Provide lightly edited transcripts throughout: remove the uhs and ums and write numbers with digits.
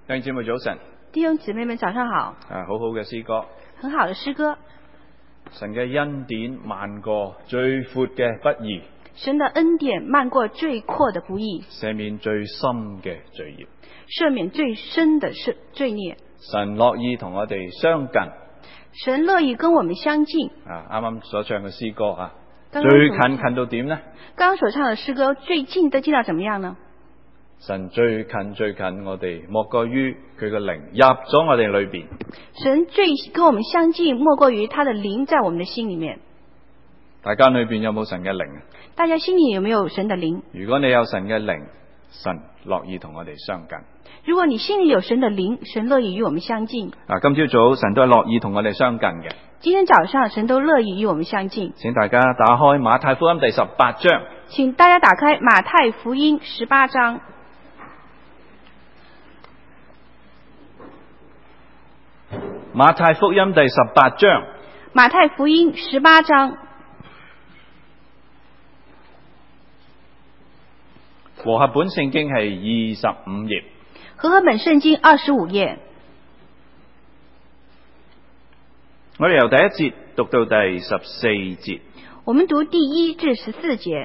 弟兄姊妹早晨， 弟兄姊妹們早上好。 好好嘅詩歌， 很好的詩歌。 神嘅恩典漫過最闊嘅不義， 神的恩典漫過最闊的不義， 赦免最深嘅罪孽， 赦免最深的罪孽。 神樂意同我哋相近， 神樂意跟我們相近。 啱啱所唱嘅詩歌剛剛最近到點呢？ 剛剛所唱的詩歌最近都近到怎麼樣呢？ 神最近我哋，莫過於佢嘅靈入咗我哋裏邊。 神最跟我們相近，莫過於他的靈在我們的心裏面。 大家裏邊有冇神嘅靈？ 大家心裏有沒有神的靈？ 如果你有神嘅靈，神樂意同我哋相近。 如果你心裏有神的靈，神樂意與我們相近。 今朝早神都係樂意同我哋相近嘅。 今天早上神都樂意與我們相近。 請大家打開馬太福音第18章。 請大家打開馬太福音18章。 馬太福音第18章。 馬太福音18章。 和合本聖經係25頁。 和合本聖經25頁。 我哋由第一節讀到第14節。 我們讀第1至14節。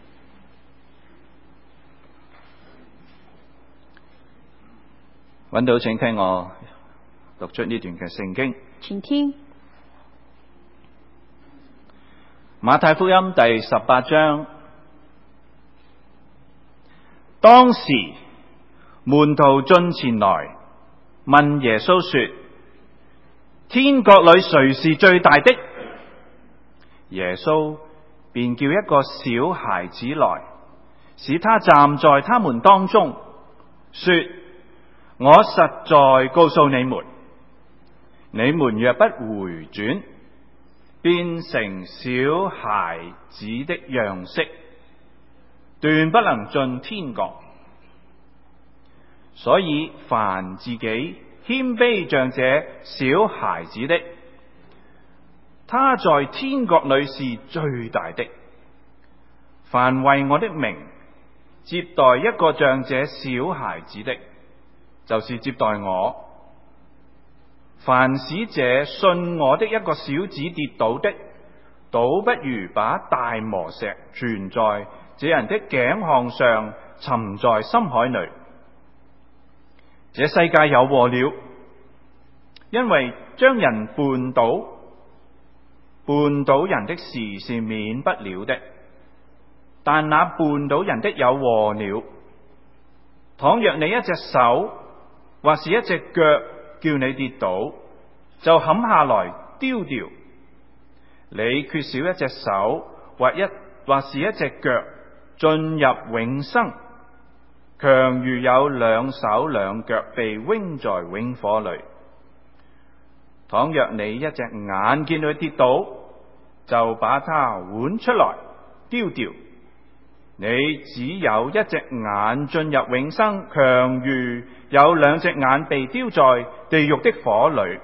揾到請聽我讀出呢段嘅聖經。 請聽。 馬太福音第18章。當時門徒進前來問耶穌說：天國裏誰是最大的？耶穌便叫一個小孩子來，使他站在他們當中，說：我實在告訴你們，你們若不回轉，變成小孩子的樣式，斷不能進天國。所以凡自己謙卑像這小孩子的，他在天國裏是最大的。凡為我的名接待一個像這小孩子的，就是接待我。凡使這信我的一個小子跌倒的，倒不如把大磨石存在這人的頸項上，沉在深海裏。這世界有禍了，因為將人絆倒人的事是免不了的，但那絆倒人的有禍了。倘若你一隻手或是一隻腳叫你跌倒，就砍下來丟掉。你缺少一隻手或是一隻腳進入永生，強如有兩手兩腳被扔在永火裏。倘若你一隻眼見佢跌倒，就把它換出來丟掉。你只有一隻眼進入永生，強如有兩隻眼被丟在地獄的火裏。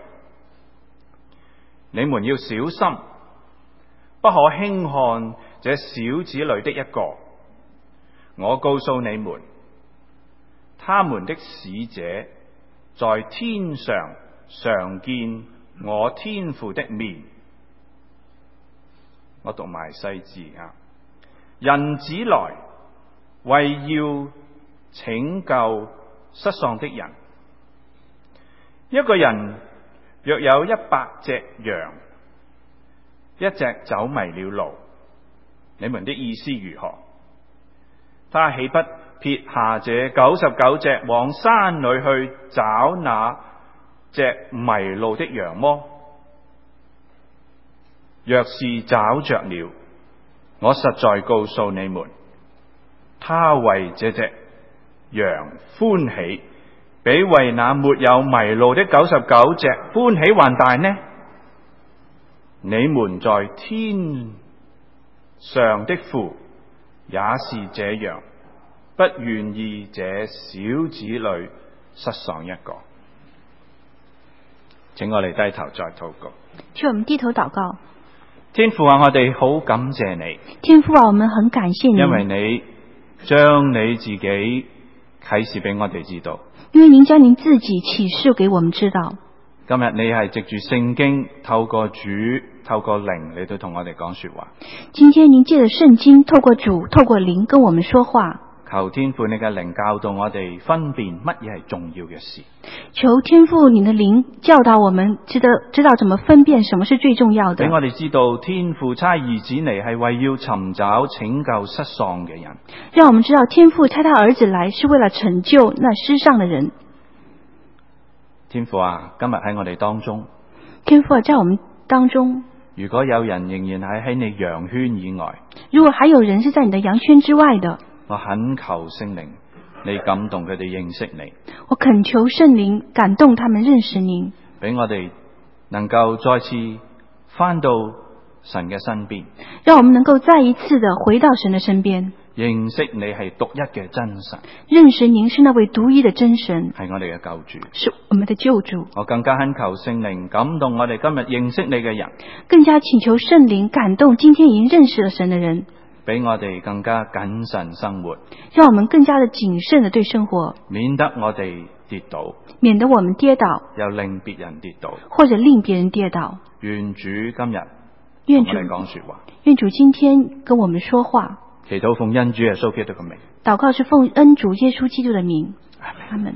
你們要小心，不可輕看這小子裏的一個。我告訴你們，他們的使者在天上常見我天父的面。我讀埋細字人子來為要拯救失喪的人。一個人若有100隻羊，一隻走迷了路，你們的意思如何？他豈不撇下這99隻往山裏去找那隻迷路的羊麼？若是找着了，我實在告訴你們，他為這隻羊歡喜，比為那沒有迷路的99隻歡喜還大呢。你們在天上的父也是這樣，不願意這小子裏失喪一個。請我哋低頭再禱告。 請我們低頭禱告。 天父啊，我哋好感謝你。 天父啊，我們很感謝你， 因為你將你自己啟示俾我哋知道。 因为您将您自己启示给我们知道。 今日你係藉住聖經，透過主、透過靈嚟到同我哋講說話。 今天您借着圣经，透过主、透过灵跟我们說話。 求天父你嘅靈教導我哋分辨乜嘢係重要嘅事。 求天父你的灵教導我們知道怎麼分辨什麼是最重要的。 俾我哋知道天父差兒子嚟係為要尋找拯救失喪嘅人。 讓我們知道天父差他兒子來是為了拯救那失喪的人。 天父啊，今日喺我哋當中， 天父在我們當中， 如果有人仍然係喺你羊圈以外， 如果還有人是在你的羊圈之外的， 我懇求聖靈，你感動佢哋認識你。 我懇求聖靈感動他們認識您， 俾我哋能夠再次返到神嘅身邊， 讓我們能夠再一次的回到神的身邊， 認識你係獨一嘅真神， 認識您是那位獨一的真神， 係我哋嘅救主， 是我們的救主。 我更加懇求聖靈感動我哋今日認識你嘅人， 更加請求聖靈感動今天已經認識了神的人， 俾我哋更加謹慎生活， 讓我們更加的謹慎的對生活， 免得我哋跌倒， 免得我們跌倒， 又令別人跌倒， 或者令別人跌倒。 願主今日願主同我哋講說話， 願主今天跟我們說話。 祈禱奉恩主耶穌基督嘅名， 禱告是奉恩主耶穌基督的名。阿門。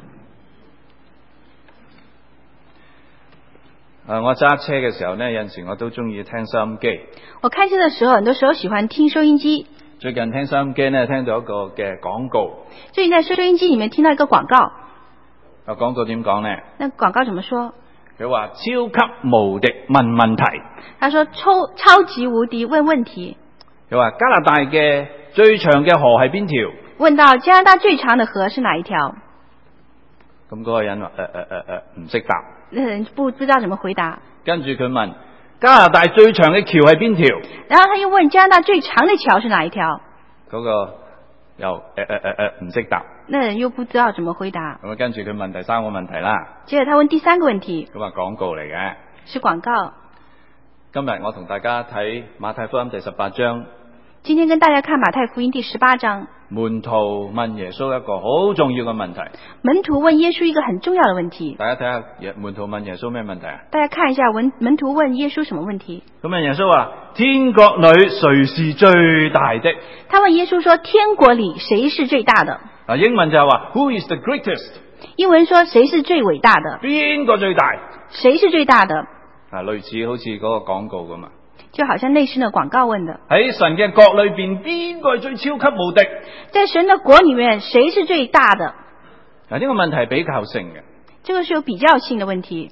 我揸車嘅時候呢，有陣時我都中意聽收音機。 我開車的時候，很多時候喜歡聽收音機。 最近聽收音機呢，聽到一個嘅廣告。 最近在收音機裡面聽到一個廣告。 廣告點講呢？ 那廣告怎麼說？ 佢話超級無敵問問題。 他說超級無敵問問題。 佢話加拿大嘅最長嘅河係邊條？ 問到加拿大最長的河是哪一條？ 咁嗰個人話唔識答。 那人不知道怎麼回答。 跟住佢問加拿大最長嘅橋係邊條？ 然後他又問加拿大最長的橋是哪一條？ 嗰個又唔識答。 那人又不知道怎麼回答。 咁跟住佢問第三個問題啦。 接着他問第三個問題。 咁話廣告嚟嘅。 是廣告。 今日我同大家睇馬太福音第18章。 今天跟大家看馬太福音第18章。 門徒問耶穌一個好重要嘅問題。 門徒問耶穌一個很重要的問題。 大家睇下門徒問耶穌咩問題啊？ 大家看一下門徒問耶穌什麼問題？ 咁問耶穌話：天國裏誰是最大的？ 他問耶穌說：天國裏誰是最大的？ 英文就係話 Who is the greatest？ 英文說誰是最偉大的？ 邊個最大？ 誰是最大的？ 類似好似嗰個廣告咁啊。 就好像類似的廣告問的。 喺神嘅國裏邊，邊個係最超級無敵？ 在神的國裏面，誰是最大的？ 呢個問題係比較性嘅。 這個是有比較性的問題。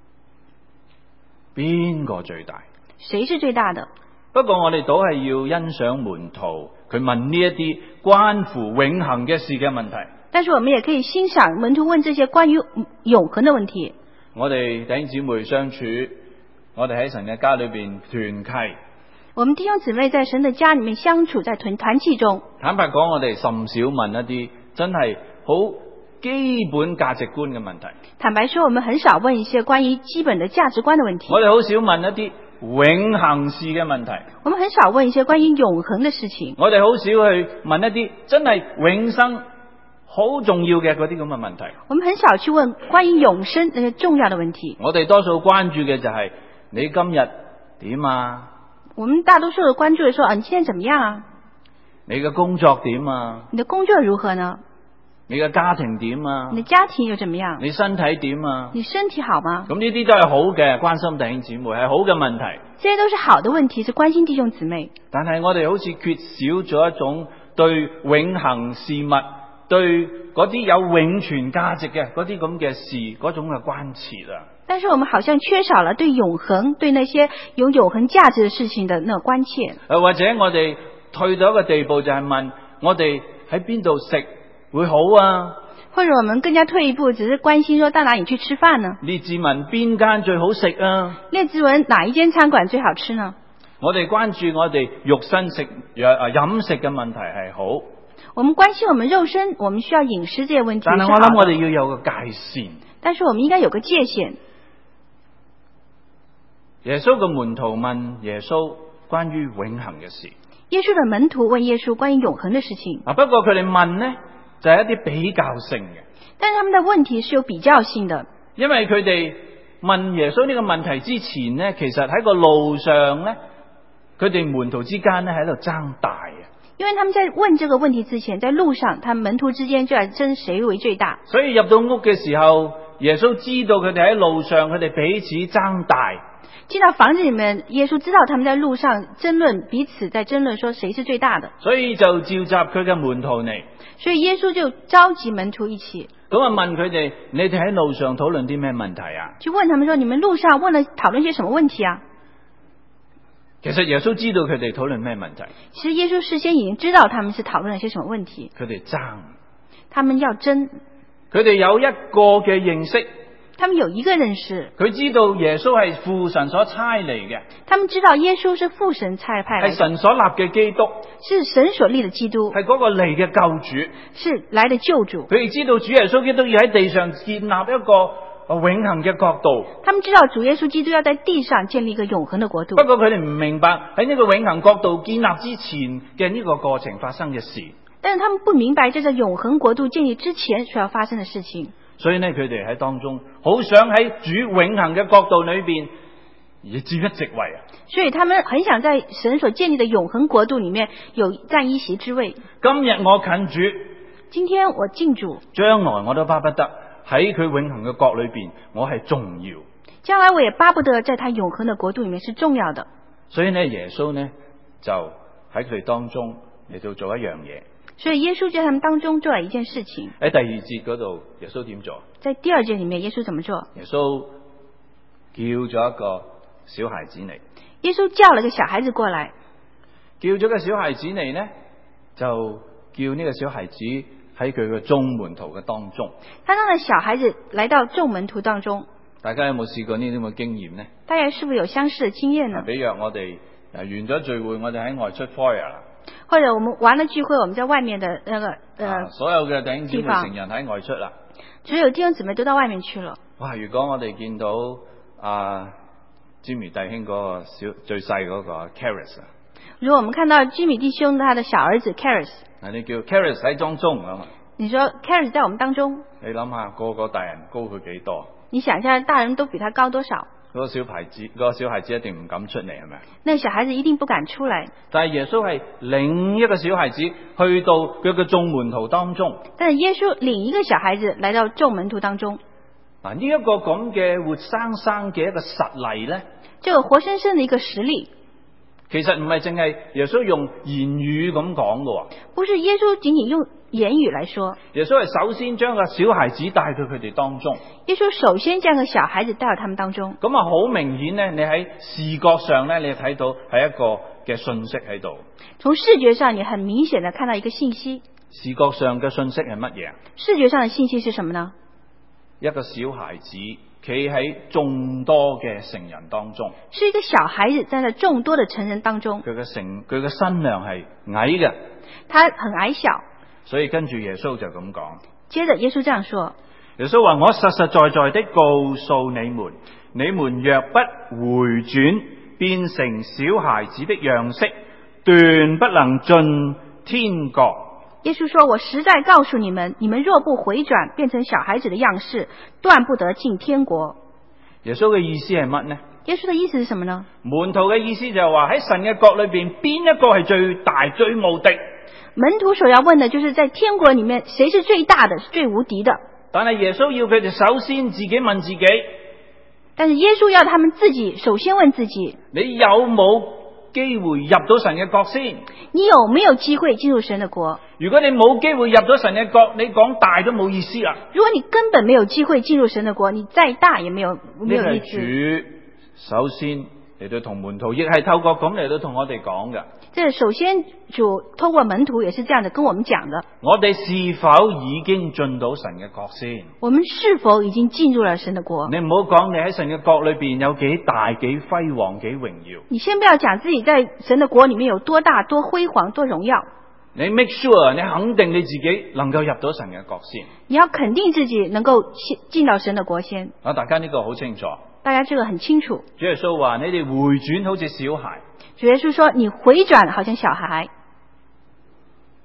邊個最大？ 誰是最大的？ 不過我哋都係要欣賞門徒佢問呢一啲關乎永恆嘅事嘅問題。 但是我們也可以欣賞門徒問這些關於永恆的問題。我哋弟兄姊妹相處，我哋喺神嘅家裏邊團契。 我們弟兄姊妹在神的家裏面相處，在團契中。 坦白講，我哋甚少問一啲真係好基本價值觀嘅問題。 坦白說，我們很少問一些關於基本的價值觀的問題。 我哋好少問一啲永恆事嘅問題。 我們很少問一些關於永恆的事情。 我哋好少去問一啲真係永生好重要嘅嗰啲咁嘅問題。 我們很少去問關於永生那些重要的問題。 我哋多數關注嘅就係你今日點啊？ 我們大多數的關注的說啊，你現在怎麼樣啊？ 你嘅工作點啊？ 你的工作如何呢？ 你嘅家庭點啊？ 你的家庭又怎麼樣？ 你身體點啊？ 你身體好嗎？ 咁呢啲都係好嘅，關心弟兄姊妹係好嘅問題。 這些都是好的問題，是關心弟兄姊妹。 但係我哋好似缺少咗一種對永恆事物、對嗰啲有永存價值嘅嗰啲咁嘅事嗰種嘅關切啦。 但是我們好像缺少了對永恆、對那些有永恆價值的事情的那個關切。 或者我哋退到一個地步，就係問我哋喺邊度食會好啊？ 或者我們更加退一步，只是關心說到哪裡去吃飯呢？ 列治文邊間最好食啊？ 列治文哪一間餐館最好吃呢？ 我哋關注我哋肉身飲食嘅問題係好。 我們關心我們肉身，我們需要飲食這些問題。 但係我諗我哋要有個界線。 但是我們應該有個界限。 耶穌嘅門徒問耶穌關於永恆嘅事。 耶穌的門徒問耶穌關於永恆的事情。 不過佢哋問呢， 就係一啲比較性嘅。 但是他們的問題是有比較性的， 因為佢哋問耶穌呢個問題之前呢，其實喺個路上呢，佢哋門徒之間呢喺度爭大啊。 因為他們在問這個問題之前，在路上，他們門徒之間就在爭誰為最大。 所以入到屋嘅時候，耶穌知道佢哋喺路上，佢哋彼此爭大。 進到房子裏面，耶穌知道他們在路上爭論，彼此在爭論說誰是最大的， 所以就召集佢嘅門徒嚟。 所以耶穌就召集門徒一起， 咁啊問佢哋：你哋喺路上討論啲咩問題啊？ 就問他們說：你們路上討論些什麼問題啊？ 其實耶穌知道佢哋討論咩問題。 其實耶穌事先已經知道他們是討論了些什麼問題。 佢哋爭， 他們要爭， 佢哋有一個嘅認識。 他們有一個認識， 佢知道耶穌係父神所差嚟嘅， 他們知道耶穌是父神差派來的， 係神所立嘅基督， 是神所立的基督， 係嗰個嚟嘅救主， 是來的救主。 佢哋知道主耶穌基督要喺地上建立一個永恆嘅國度。 他們知道主耶穌基督要在地上建立一個永恆的國度。 不過佢哋唔明白喺呢個永恆國度建立之前嘅呢個過程發生嘅事。 但是他們不明白這個永恆國度建立之前所要發生的事情。 所以呢，佢哋喺當中好想喺主永恆嘅國度裏邊而佔一席位啊！ 所以他們很想在神所建立的永恆國度裏面有佔一席之位。 今日我近主， 今天我近主， 將來我都巴不得喺佢永恆嘅國裏邊，我係重要。 將來我也巴不得在他永恆的國度裏面是重要的。 所以呢，耶穌呢就喺佢哋當中嚟到做一樣嘢。 所以耶穌在他們當中做了一件事情。 喺第二節嗰度，耶穌點做？ 在第二節裏面，耶穌怎麼做？ 耶穌叫咗一個小孩子嚟。 耶穌叫了個小孩子過來， 叫咗個小孩子嚟呢，就叫呢個小孩子喺佢嘅眾門徒嘅當中。 他讓小孩子來到眾門徒當中。 大家有冇試過呢啲咁嘅經驗呢？ 大家是否有相似的經驗呢？ 比如我哋完咗聚會，我哋喺外出 fire 啦。 或者我們完了聚會，我們在外面的那個所有嘅弟兄姊妹成人喺外出啦。 所有弟兄姊妹都到外面去了。 哇！如果我哋見到Jimmy 弟兄嗰個最細嗰個 Caris 啊， 如果我們看到 Jimmy 弟兄他的小兒子 Caris， 你叫 Caris 喺當中啊嘛？ 你說 Caris 在我們當中， 你諗下個個大人高佢幾多？ 你想一下，大人都比他高多少？ 嗰個小孩子一定唔敢出嚟，係咪？ 那小孩子一定不敢出來。 但係耶穌係領一個小孩子去到佢嘅眾門徒當中。 但是耶穌領一個小孩子來到眾門徒當中。 嗱，呢一個咁嘅活生生嘅一個實例咧， 這個活生生的一個實例， 其實唔係淨係耶穌用言語咁講嘅。 不是耶穌僅僅用言語來說， 耶穌係首先將個小孩子帶到佢哋當中。 耶穌首先將個小孩子帶到他們當中。 咁啊，好明顯咧，你喺視覺上咧，你睇到係一個嘅信息喺度。 從視覺上，你很明顯地看到一個信息。 視覺上嘅信息係乜嘢？ 視覺上的信息是什麼呢？ 一個小孩子企喺眾多嘅成人當中， 是一個小孩子站在眾多的成人當中。 佢嘅身量係矮嘅， 他很矮小。 所以跟住耶穌就咁講。 接着耶穌這樣說： 耶穌話，我實實在在的告訴你們，你們若不回轉，變成小孩子的樣式，斷不能進天國。 耶穌說，我實在告訴你們，你們若不回轉，變成小孩子的樣式，斷不得進天國。 耶穌嘅意思係乜呢？ 耶穌的意思是什麼呢？ 門徒嘅意思就係話，喺神嘅國裏邊，邊一個係最大最無敵？ 門徒所要問的就是在天國裏面，誰是最大的，是最無敵的？ 但係耶穌要佢哋首先自己問自己。 但是耶穌要他們自己首先問自己： 你有冇機會入到神嘅國先？ 你有沒有機會進入神的國？ 如果你冇機會入到神嘅國，你講大都冇意思啦。 如果你根本沒有機會進入神的國，你再大也沒有意思。 主首先嚟到同門徒，亦係透過咁嚟到同我哋講嘅。 這首先主透過門徒也是這樣的跟我們講的。 我哋是否已經進到神嘅國先？ 我們是否已經進入了神的國？ 你唔好講你喺神嘅國裏邊有幾大、幾輝煌、幾榮耀。 你先不要講自己在神的國裏面有多大、多輝煌、多榮耀。 你 make sure 你肯定你自己能夠入到神嘅國先。 你要肯定自己能夠進到神的國先。 大家呢個好清楚。 大家這個很清楚。 主耶穌話：你哋回轉好似小孩。 主耶穌說：你回轉好像小孩。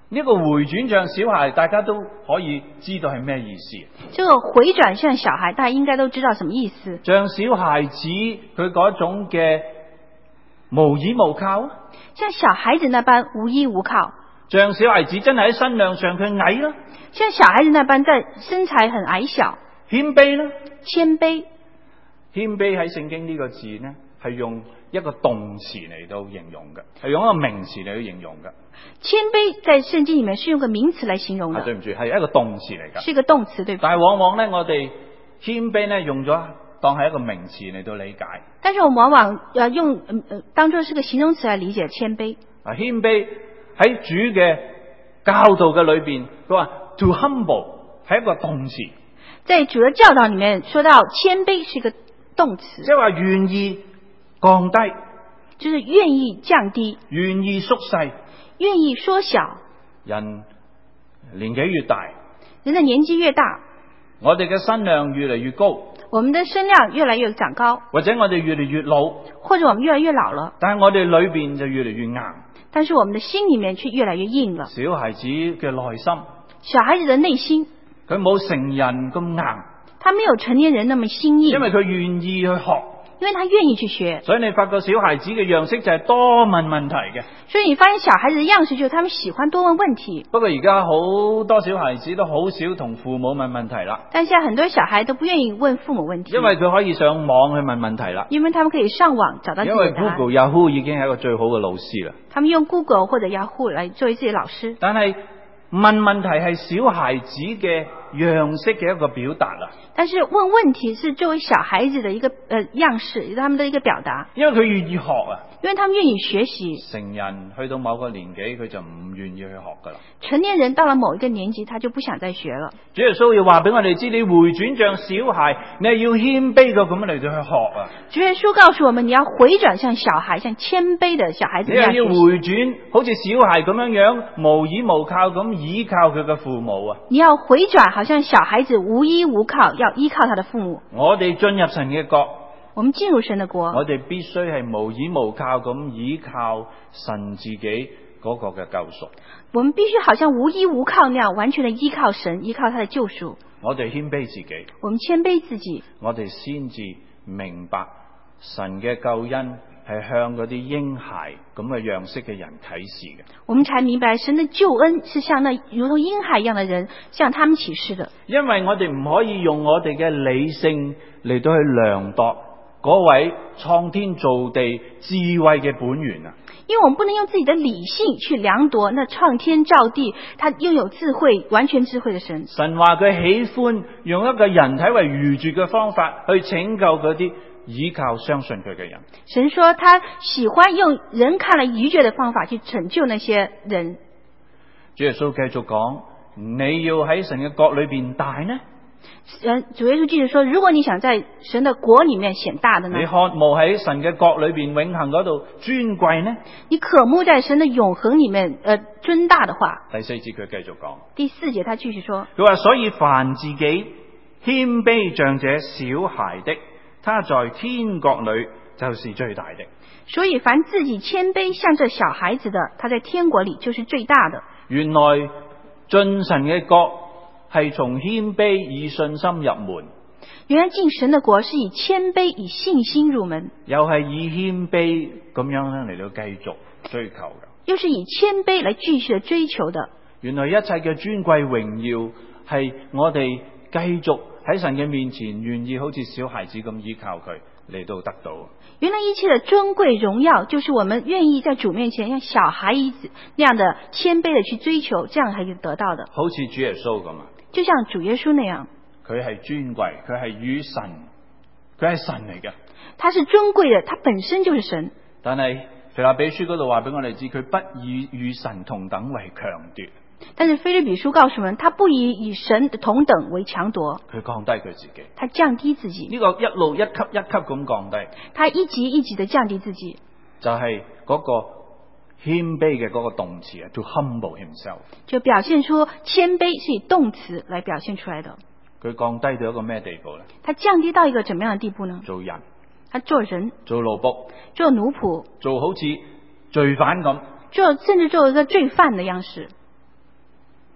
呢個回轉像小孩，大家都可以知道係咩意思。 這個回轉像小孩，大家應該都知道什麼意思。 像小孩子佢嗰種嘅無依無靠啊， 像小孩子那般無依無靠。 像小孩子真係喺身量上佢矮啦， 像小孩子那般在身材很矮小。 謙卑啦， 謙卑。 謙卑喺聖經呢個字呢，係用一個動詞嚟到形容嘅，係用一個名詞嚟到形容嘅。 謙卑在聖經裏面是用個名詞來形容的。 對唔住，係一個動詞嚟㗎。 是一個動詞，對不對？ 但係往往呢，我哋謙卑呢用咗當係一個名詞嚟到理解。 但是我們往往用當作是個形容詞來理解謙卑。 謙卑喺主嘅教導嘅裏邊，佢話 to humble 係一個動詞。 在主的教導裏面說到謙卑是一個動詞， 即係話願意降低， 就是願意降低， 願意縮細， 願意縮小。 人年紀越大， 人的年紀越大， 我哋嘅身量越嚟越高， 我們的身量越來越長高， 或者我哋越嚟越老， 或者我們越來越老了， 但係我哋裏邊就越嚟越硬， 但是我們的心裏面卻越來越硬了。 小孩子嘅內心， 小孩子的內心， 佢冇成人咁硬， 他沒有成年人那麼心硬， 因為佢願意去學， 因為他願意去學。 所以你發覺小孩子嘅樣式就係多問問題嘅。 所以你發現小孩子的樣式就是他們喜歡多問問題。 不過而家好多小孩子都好少同父母問問題啦， 但現在很多小孩都不願意問父母問題， 因為佢可以上網去問問題啦。 因為他們可以上網找到自己的答案。 因為 Google、Yahoo 已經係一個最好嘅老師啦。 他們用 Google 或者 Yahoo 來作為自己的老師。 但係問問題係小孩子嘅樣式嘅一個表達啦。 但是問問題是作為小孩子的一個樣式，是他們的一個表達。 因為佢願意學啊。 因為他們願意學習。 成人去到某個年紀，佢就唔願意去學噶啦。 成年人到了某一個年紀，他就不想再學了。 主耶穌要話俾我哋知，你回轉像小孩，你係要謙卑到咁樣嚟到去學啊。 主耶穌告訴我們，你要回轉像小孩，像謙卑的小孩子一樣。 你係要回轉，好似小孩咁樣樣，無依無靠咁依靠佢嘅父母啊。 你要回轉，好像小孩子無依無靠，要依靠他的父母。 我哋進入神嘅國， 我們進入神的國， 我哋必須係無依無靠咁依靠神自己嗰個嘅救贖。 我們必須好像無依無靠那樣，完全的依靠神，依靠他的救贖。 我哋謙卑自己， 我們謙卑自己， 我哋先至明白神嘅救恩係向嗰啲嬰孩咁嘅樣式嘅人啟示嘅。 我們才明白神的救恩是向那如同嬰孩一樣的人，向他們啟示的。 因為我哋唔可以用我哋嘅理性嚟到去量度嗰位創天造地智慧嘅本源啊！ 因為我們不能用自己的理性去量度那創天造地，他擁有智慧、完全智慧的神。 神話佢喜歡用一個人體為愚拙嘅方法去拯救嗰啲依靠相信佢嘅人。 神說他喜歡用人看來愚拙的方法去拯救那些人。 主耶穌繼續講，你要喺神嘅國裏邊大呢？ 主耶穌繼續說，如果你想在神的國裏面顯大的呢？ 你渴慕喺神嘅國裏邊永恆嗰度尊貴呢？ 你渴慕在神的永恆裏面尊大的話。 第四節佢繼續講， 第四節他繼續說， 佢話所以凡自己謙卑像這小孩的，他在天國裏就是最大的。 所以凡自己謙卑像這小孩子的，他在天國裏就是最大的。 原來進神嘅國係從謙卑以信心入門。 原來進神的國是以謙卑以信心入門， 又係以謙卑咁樣嚟到繼續追求嘅。 又是以謙卑來繼續的追求的。 原來一切嘅尊貴榮耀係我哋繼續喺神嘅面前願意好似小孩子咁依靠佢嚟到得到。 原來一切的尊貴榮耀，就是我們願意在主面前像小孩子那樣的謙卑的去追求，這樣才可以得到的。 好似主耶穌咁啊， 就像主耶穌那樣， 佢係尊貴，佢係與神，佢係神嚟嘅。 他是尊貴的，他本身就是神。 但係腓立比書嗰度話俾我哋知，佢不以與神同等為強奪。 但是腓立比書告訴我們，他不以與神的同等為強奪， 佢降低佢自己， 他降低自己。 呢個一路一級一級咁降低， 他一級一級的降低自己， 就係嗰個謙卑嘅嗰個動詞啊，to humble himself， 就表現出謙卑是以動詞來表現出來的。 佢降低到一個咩地步呢？ 他降低到一個怎麼樣的地步呢？ 做人， 他做人， 做奴僕， 做奴僕， 做好似罪犯咁， 甚至做一個罪犯的樣式。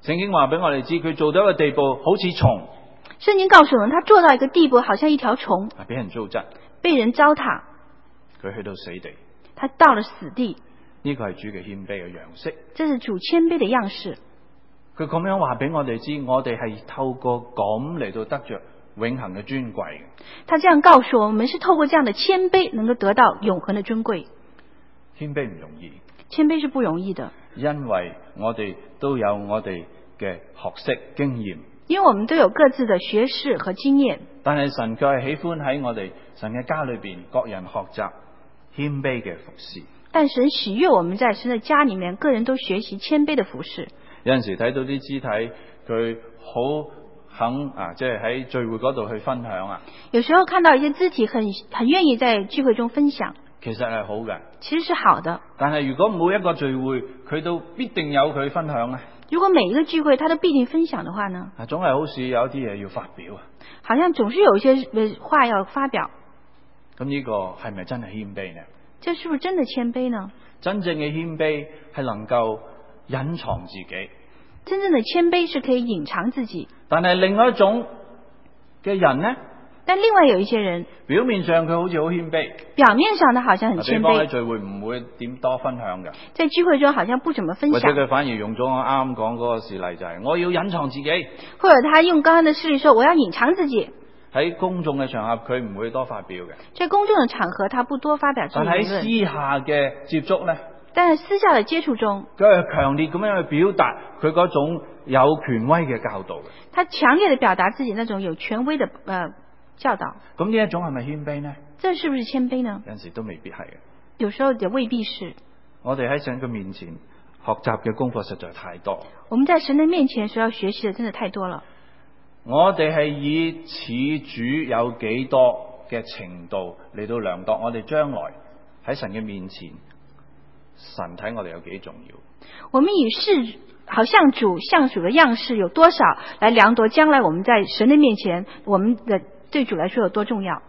聖經話俾我哋知，佢做到一個地步，好似蟲， 聖經告訴我們，他做到一個地步，好像一條蟲， 俾人糟質， 被人糟蹋， 佢去到死地。 他到了死地。 呢個係主嘅謙卑嘅樣式。 這是主謙卑的樣式。 佢咁樣話俾我哋知，我哋係透過咁嚟到得着永恆嘅尊貴嘅。 他這樣告訴我們，是透過這樣的謙卑，能夠得到永恆的尊貴。 謙卑唔容易， 謙卑是不容易的， 因為我哋都有我哋嘅學識經驗。 因為我們都有各自的學識和經驗。 但係神卻係喜歡喺我哋神嘅家裏邊，各人學習謙卑嘅服侍。 但神喜悅我們在神的家裏面，個人都學習謙卑的服侍。 有陣時睇到啲肢體，佢好肯即係喺聚會嗰度去分享啊。 有時候看到一些肢體很願意在聚會中分享， 其實係好嘅， 其實是好的。 但係如果每一個聚會佢都必定有佢分享咧， 如果每一個聚會他都必定分享的話呢？ 總係好似有一啲嘢要發表啊。 好像總是有一些話要發表。 咁呢個係咪真係謙卑呢？ 這是不是真的謙卑呢？ 真正嘅謙卑係能夠隱藏自己。 真正的謙卑是可以隱藏自己。 但係另外一種嘅人呢？ 但另外有一些人， 表面上佢好似好謙卑， 表面上他好像很謙比方喺卑， 聚會唔會點多分享嘅， 在聚會中好像不怎麼分或者享， 佢反而用咗我啱啱講嗰個事例，就係我要隱藏自己。 或者他用剛剛的事例說我要隱藏自己。 喺公眾嘅場合佢唔會多發表嘅， 在公眾的場合他不多發表自己但喺的言論， 私下嘅接觸呢， 但係私下的接觸中， 佢係強烈咁樣去表達佢嗰種有權威嘅教導嘅。 他強烈的表達自己那種有權威的教導。 咁呢一種係咪謙卑呢？ 這是不是謙卑呢？ 有陣時都未必係嘅。 有時候也未必是。 我哋喺神嘅面前學習嘅功課實在太多。 我們在神的面前所要學習的真的太多了。 我哋係以似主有幾多嘅程度嚟到量度我哋將來喺神嘅面前，神睇我哋有幾重要。 我們以是好像主的樣式有多少來量度將來我們在神的面前，我們的對主來說有多重要。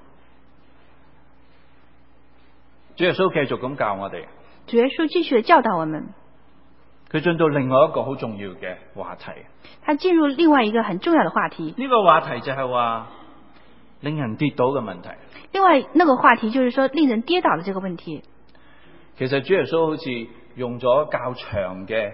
主耶穌繼續咁教我哋， 主耶穌繼續的教導我們。 佢進到另外一個好重要嘅話題。 他進入另外一個很重要的話題。 呢個話題就係話令人跌倒嘅問題。 另外那個話題就是說令人跌倒的這個問題。 其實主耶穌好似用咗較長嘅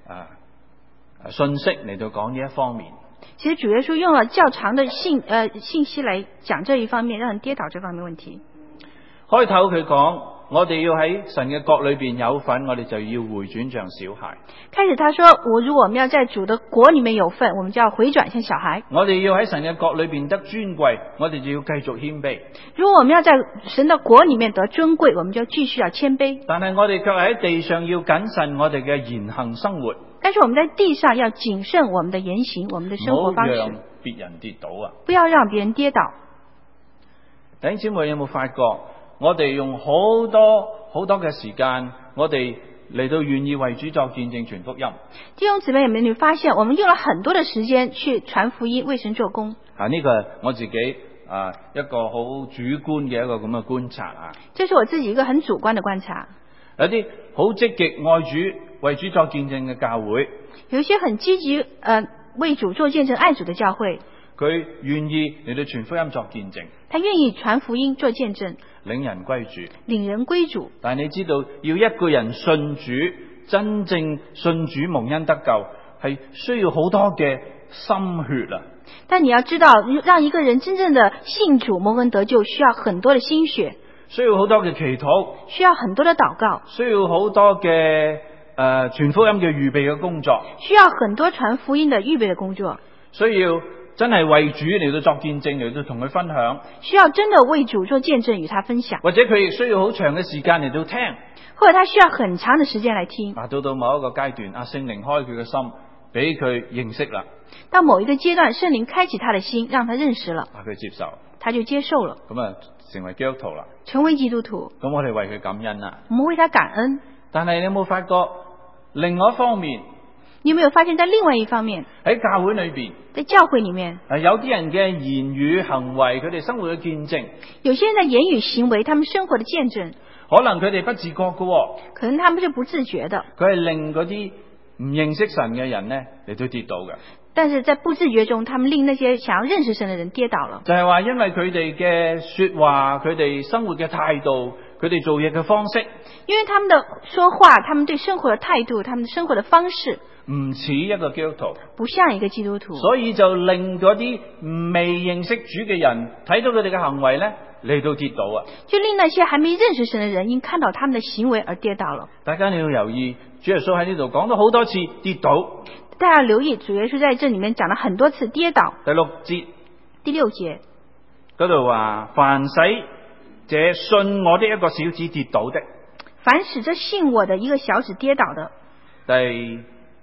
信息嚟到講呢一方面。 其實主耶穌用了較長的信息來講這一方面，讓人跌倒這方面問題。 開頭佢講，我哋要喺神嘅國裏邊有份，我哋就要回轉像小孩。 開始他說，如果我們要在主的國裏面有份，我們就要回轉像小孩。 我哋要喺神嘅國裏邊得尊貴，我哋就要繼續謙卑。 如果我們要在神的國裏面得尊貴，我們就繼續要謙卑。 但係我哋卻喺地上要謹慎我哋嘅言行生活。 但是我們在地上要謹慎我們的言行，我們的生活方式， 唔好讓別人跌倒啊！ 不要讓別人跌倒。 弟兄姊妹有冇發覺？我哋用好多嘅時間，我哋嚟到願意為主作見證傳福音。 弟兄姊妹，有沒有發現我們用了很多的時間去傳福音，為神做工？ 呢個係我自己一個好主觀嘅一個咁嘅觀察啊。 這是我自己一個很主觀的觀察。 有啲好積極愛主、為主作見證嘅教會， 有一些很積極為主做見證、愛主的教會， 佢願意嚟到傳福音作見證， 他願意傳福音做見證， 領人歸主， 領人歸主。 但係你知道，要一個人信主，真正信主蒙恩得救，係需要好多嘅心血啊！ 但你要知道，讓一個人真正的信主蒙恩得救，需要很多的心血， 需要好多嘅祈禱， 需要很多的禱告， 需要好多嘅傳福音嘅預備嘅工作， 需要很多傳福音的預備的工作， 需要真係為主嚟到作見證，嚟到同佢分享， 需要真的為主做見證與他分享， 或者佢亦需要好長嘅時間嚟到聽， 或者他需要很長的時間來聽。 到某一個階段，聖靈開佢嘅心，俾佢認識啦。 到某一個階段，聖靈開啟他的心，讓他認識了， 佢接受， 他就接受了， 咁成為基督徒啦。 成為基督徒。 咁我哋為佢感恩啦。 我們為他感恩。 但係你有冇發覺另外一方面？ 你有沒有發現在另外一方面， 喺教會裏邊， 在教會裏面， 有啲人嘅言語行為，佢哋生活嘅見證， 有些人的言語行為，他們生活的見證， 可能佢哋不自覺嘅， 可能他們是不自覺的， 佢係令嗰啲唔認識神嘅人呢，嚟到跌倒嘅。 但是在不自覺中，他們令那些想要認識神的人跌倒了。 就係話，因為佢哋嘅說話，佢哋生活嘅態度，佢哋做嘢嘅方式， 因為他們的說話，他們對生活的態度，他們的生活的方式， 唔似一個基督徒， 不像一個基督徒， 所以就令嗰啲未認識主嘅人睇到佢哋嘅行為呢，嚟到跌倒啊！ 就令那些還沒認識神的人因看到他們的行為而跌倒了。 大家你要留意，主耶穌喺呢度講咗好多次跌倒。 大家留意，主耶穌在這裡面講了很多次跌倒。 第6節， 第6節嗰度話：凡使這信我的一個小子跌倒的， 凡使這信我的一個小子跌倒的。 第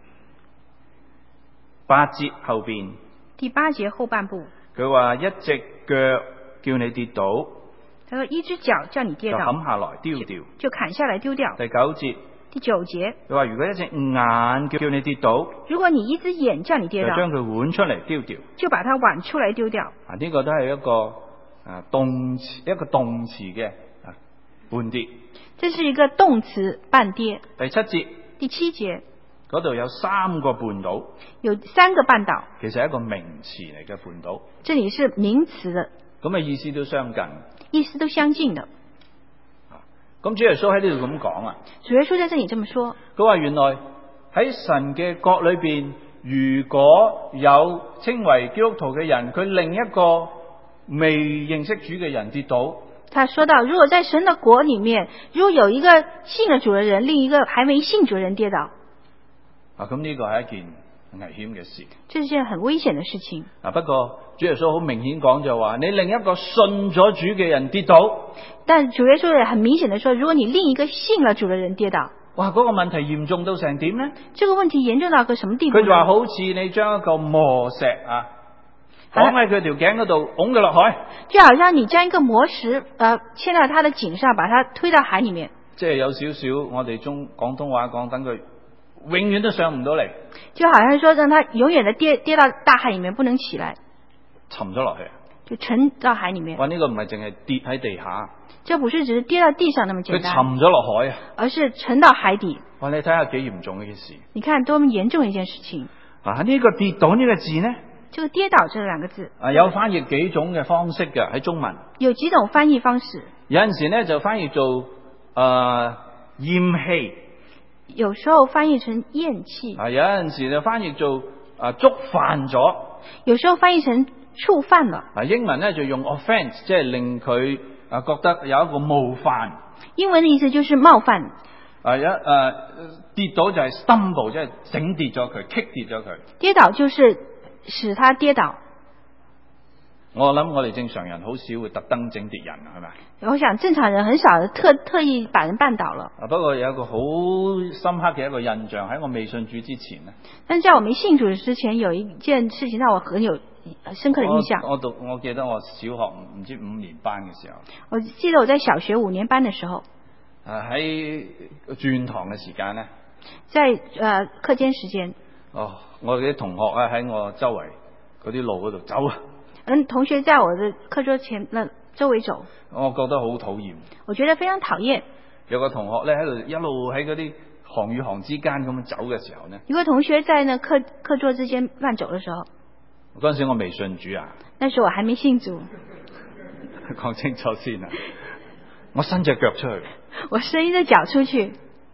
8節後邊， 第8節後半部， 佢話一隻腳叫你跌倒， 他說一隻腳叫你跌倒， 就砍下來丟掉， 就砍下來丟掉。 第9節， 第9節， 佢話如果一隻眼叫你跌倒， 如果你一隻眼叫你跌倒， 就將佢換出嚟丟掉。 就把它挽出來丟掉。 呢個都係一個動詞嘅半跌。 這是一個動詞半跌。 第7節， 第7節嗰度有3個絆倒， 有3個絆倒， 其實係一個名詞嚟嘅絆倒。 這裡是名詞的， 咁嘅意思都相近， 意思都相近的。 咁主耶穌喺呢度咁講啊， 主耶穌在這裡這麼說， 佢話原來喺神嘅國裏邊，如果有稱為基督徒嘅人，佢另一個未認識主嘅人跌倒， 他說到，如果在神的國裡面，如果有一個信了主的人，另一個還沒信主的人跌倒， 咁呢個係一件危險嘅事。 這是件很危險的事情。 不過主耶穌好明顯講就話，你另一個信咗主嘅人跌倒， 但主耶穌也很明顯的說，如果你另一個信了主的人跌倒， 哇，嗰個問題嚴重到成點呢？ 這個問題嚴重到個什麼地步？ 佢就話好似你將一個磨石綁喺佢條頸嗰度，拱佢落海， 就好像你將一個磨石牽到他的頸上，把他推到海裡面。 即係有少少我哋廣東話講，等佢永遠都上唔到嚟， 就好像說讓他永遠的跌到大海裡面不能起來， 沉咗落去， 就沉到海裡面。 哇！呢個唔係淨係跌喺地下， 這不是只是跌到地上那麼簡單， 佢沉咗落海啊！ 而是沉到海底。 哇！你睇下幾嚴重嘅一件事。 你看多麼嚴重一件事情。 呢個跌倒呢個字呢？ 這個跌倒這兩個字有翻譯幾種嘅方式嘅喺中文。 有幾種翻譯方式。 有陣時呢就翻譯做厭棄， 有時候翻譯成厭棄。 有陣時就翻譯做觸犯咗，有時候翻譯成觸犯了。 英文呢就用 offense， 即係令佢覺得有一個冒犯。 英文的意思就是冒犯。 跌倒就係 stumble， 即係整跌咗佢，kick 跌咗佢。 跌倒就是使他跌倒。 我諗我哋正常人好少會特登整跌人，係咪？ 我想正常人很少特意把人絆倒了。 不過有一個好深刻嘅一個印象，喺我未信主之前呢， 但在我沒信主之前，有一件事情讓我很有深刻的印象。 我記得我小學唔知5年班嘅時候， 我記得我在小學5年班的時候， 喺轉堂嘅時間呢， 在課間時間， 我啲同學喺我周圍嗰啲路嗰度走啊。 同學在我的課桌前周圍走，我覺得好討厭。 我覺得非常討厭。 有個同學咧喺度一路喺嗰啲行與行之間咁樣走嘅時候呢， 有個同學在那課桌之間亂走嘅時候， 嗰陣時我未信主啊。 那時我還沒信主。 講清楚先啊！我伸隻腳出去， 我伸一隻腳出去，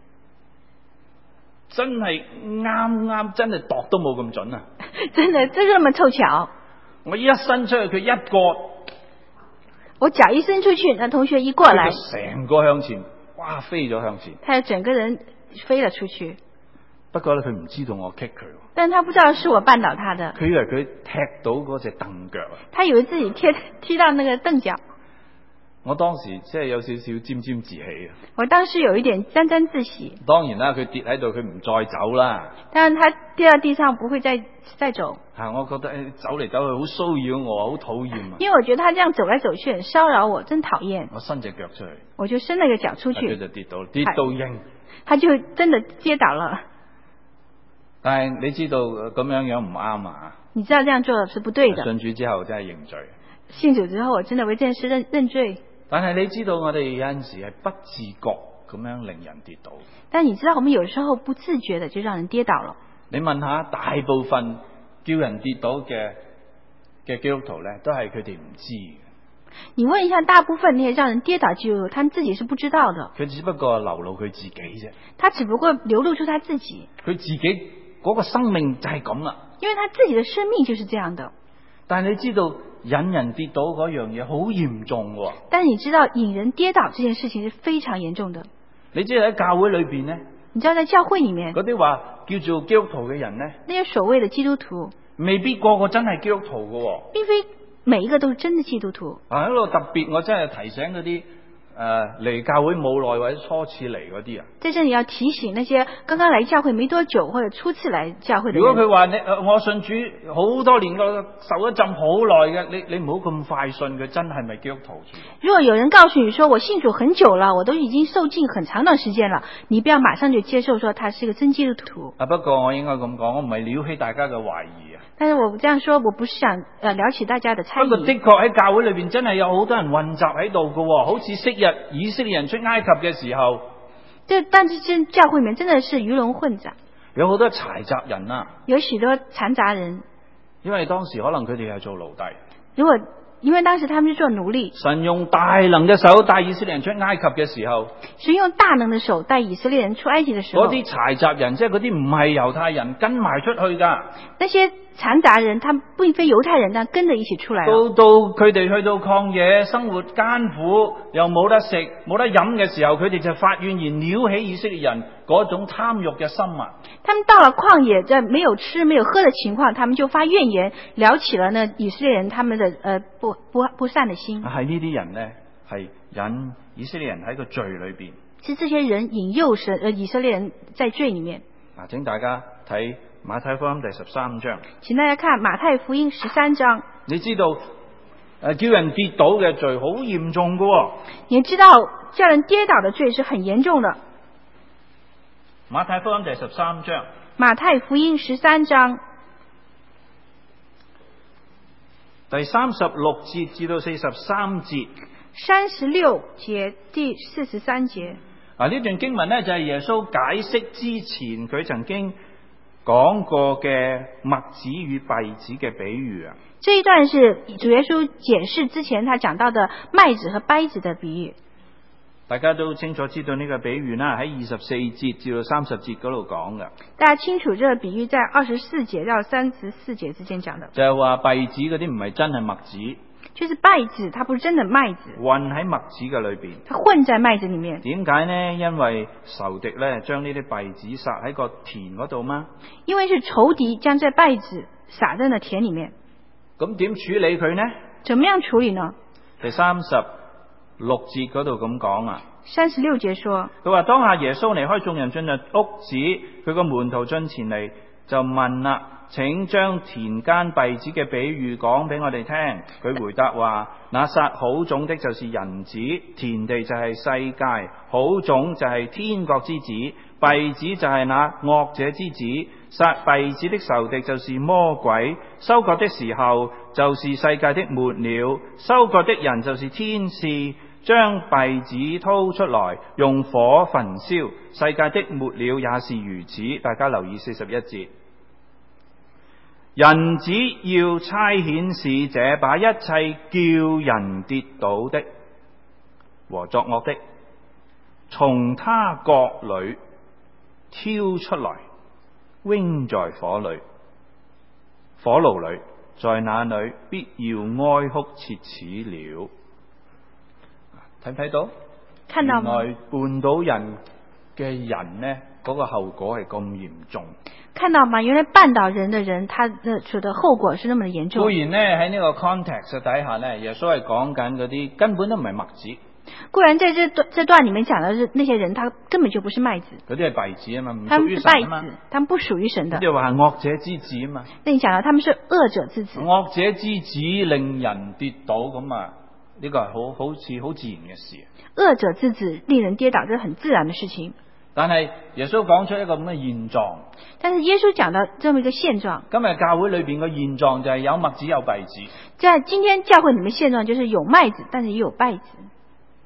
真係啱，真係度都冇咁準啊！ 真的，就是那麼湊巧。 我一伸出去，佢一過， 我腳一伸出去，那同學一過來， 成個向前，哇，飛咗向前， 他整個人飛了出去。 不過咧，佢唔知道我 kick 佢， 但他不知道是我絆倒他的。 佢以為佢踢到嗰隻凳腳啊！ 他以為自己踢到那個凳腳。 我當時即係有少少沾沾自喜啊！ 我當時有一點沾沾自喜。當然啦，佢跌喺度，佢唔再走啦。 當然，他跌到地上不會再走。 我覺得走嚟走去好騷擾我，好討厭啊！ 因為我覺得他這樣走來走去很騷擾我，真討厭。 我伸隻腳出去， 我就伸了個腳出去， 佢就跌到應， 他就真的跌倒了。 但係你知道咁樣唔啱啊！ 你知道這樣做是不對的。 信主之後真係認罪。 信主之後，我真的為這件事認罪。 但係你知道我哋有陣時係不自覺咁樣令人跌倒。 但你知道，我們有時候不自覺的就讓人跌倒了。 你問下大部分叫人跌倒嘅基督徒咧，都係佢哋唔知嘅。 你問一下大部分那些讓人跌倒基督徒，他們自己是不知道的。 佢只不過流露佢自己啫。 他只不過流露出他自己。 佢自己嗰個生命就係咁啦。 因為他自己的生命就是這樣的。 但係你知道引人跌倒嗰樣嘢好嚴重喎。 但是你知道引人跌倒這件事情是非常嚴重的。 你知道喺教會裏邊呢， 你知道在教會裏面嗰啲話叫做基督徒嘅人呢， 那些所謂的基督徒未必個個真係基督徒嘅喎。 並非每一個都是真的基督徒。 喺度特別，我真係提醒嗰啲嚟教會冇耐或者初次嚟嗰啲啊。 在這裏要提醒那些剛剛來教會沒多久或者初次來教會的人。 如果佢話我信主好多年，我受咗浸好耐嘅，你唔好咁快信佢真係咪基督徒。 如果有人告訴你說我信主很久了，我都已經受浸很長段時間了，你不要馬上就接受說他是一個真基督徒。 不過我應該咁講，我唔係撩起大家嘅懷疑啊。 但是我這樣說，我不是想撩起大家的猜疑。 不過的確喺教會裏邊真係有好多人混雜喺度嘅，好似昔日以色列人出埃及嘅時候。 但是教會裏面真的是魚龍混雜， 有好多柴雜人啊， 有許多殘雜人。 因為當時可能佢哋係做奴隸。 因為當時他們是做奴隸。 神用大能嘅手帶以色列人出埃及嘅時候， 神用大能的手帶以色列人出埃及的時候， 嗰啲柴雜人即係嗰啲唔係猶太人跟埋出去噶。 那些殘雜人，他並非猶太人，但跟着一起出來了。 到佢哋去到曠野生活艱苦，又冇得食冇得飲嘅時候，佢哋就發怨言，撩起以色列人嗰種貪欲嘅心啊。 他們到了曠野，在沒有吃沒有喝的情況，他們就發怨言，撩起了呢以色列人他們的不善的心。 係呢啲人呢，係引以色列人喺個罪裏邊。 是這些人引誘以色列人在罪裏面。 嗱，請大家睇馬太福音第13章。 請大家看馬太福音13章。 你知道叫人跌倒嘅罪好嚴重噶。 你知道叫人跌倒的罪是很嚴重的。 馬太福音第13章。 馬太福音13章第36節至到43節。 36節第43節。 呢段經文呢，就係耶穌解釋之前佢曾經講過嘅麥子與稗子嘅比喻啊。 這一段是主耶穌解釋之前他講到的麥子和稗子的比喻。 大家都清楚知道呢個比喻啦，喺24節至到30節嗰度講嘅。 大家清楚這個比喻在24節到34節之間講的。 就係話稗子嗰啲唔係真係麥子。 就是稗子，它不是真的麥子， 混喺麥子嘅裏邊。 它混在麥子裏面。 點解呢？因為仇敵呢將呢啲稗子撒喺個田嗰度嗎？ 因為是仇敵將這稗子撒在那田裏面。 咁點處理佢呢？ 怎麼樣處理呢？ 第36節嗰度咁講啊。 36節說， 佢話當下耶穌離開眾人進入屋子，佢個門徒進前嚟就問啦。請將田間稗子嘅比喻講俾我哋聽。佢回答話：那撒好種的就是人子，田地就係世界，好種就係天國之子，稗子就係那惡者之子。撒稗子的仇敵就是魔鬼。收割的時候就是世界的末了，收割的人就是天使，將稗子掏出來，用火焚燒。世界的末了也是如此。大家留意41節。人子要差遣使者，把一切叫人跌倒的和作惡的，從他國裏挑出來，扔在火爐裏，在那裏必要哀哭切齒了。睇唔睇到？ 看到嗎？ 原來絆倒人嘅人呢，嗰個後果係咁嚴重。 看到嗎？原來絆倒人的人，他所的後果是那麼的嚴重。 固然呢，喺呢個 context 底下呢，耶穌係講緊嗰啲根本都唔係麥子。 固然在這段裏面講的是那些人，他根本就不是麥子。 嗰啲係稗子啊嘛，唔他們是屬於神啊嘛。 稗子，他們不屬於神的。 即係話係惡者之子啊嘛。 那你講到他們是惡者之子。 惡者之子令人跌倒咁啊，呢個係好似好自然嘅事。 惡者之子令人跌倒，這是很自然的事情。 但係耶穌講出一個咁嘅現狀。 但是耶穌講到這麼一個現狀。 今日教會裏邊嘅現狀就係有麥子有稗子。 在今天教會裏面現狀就是有麥子，但是也有稗子。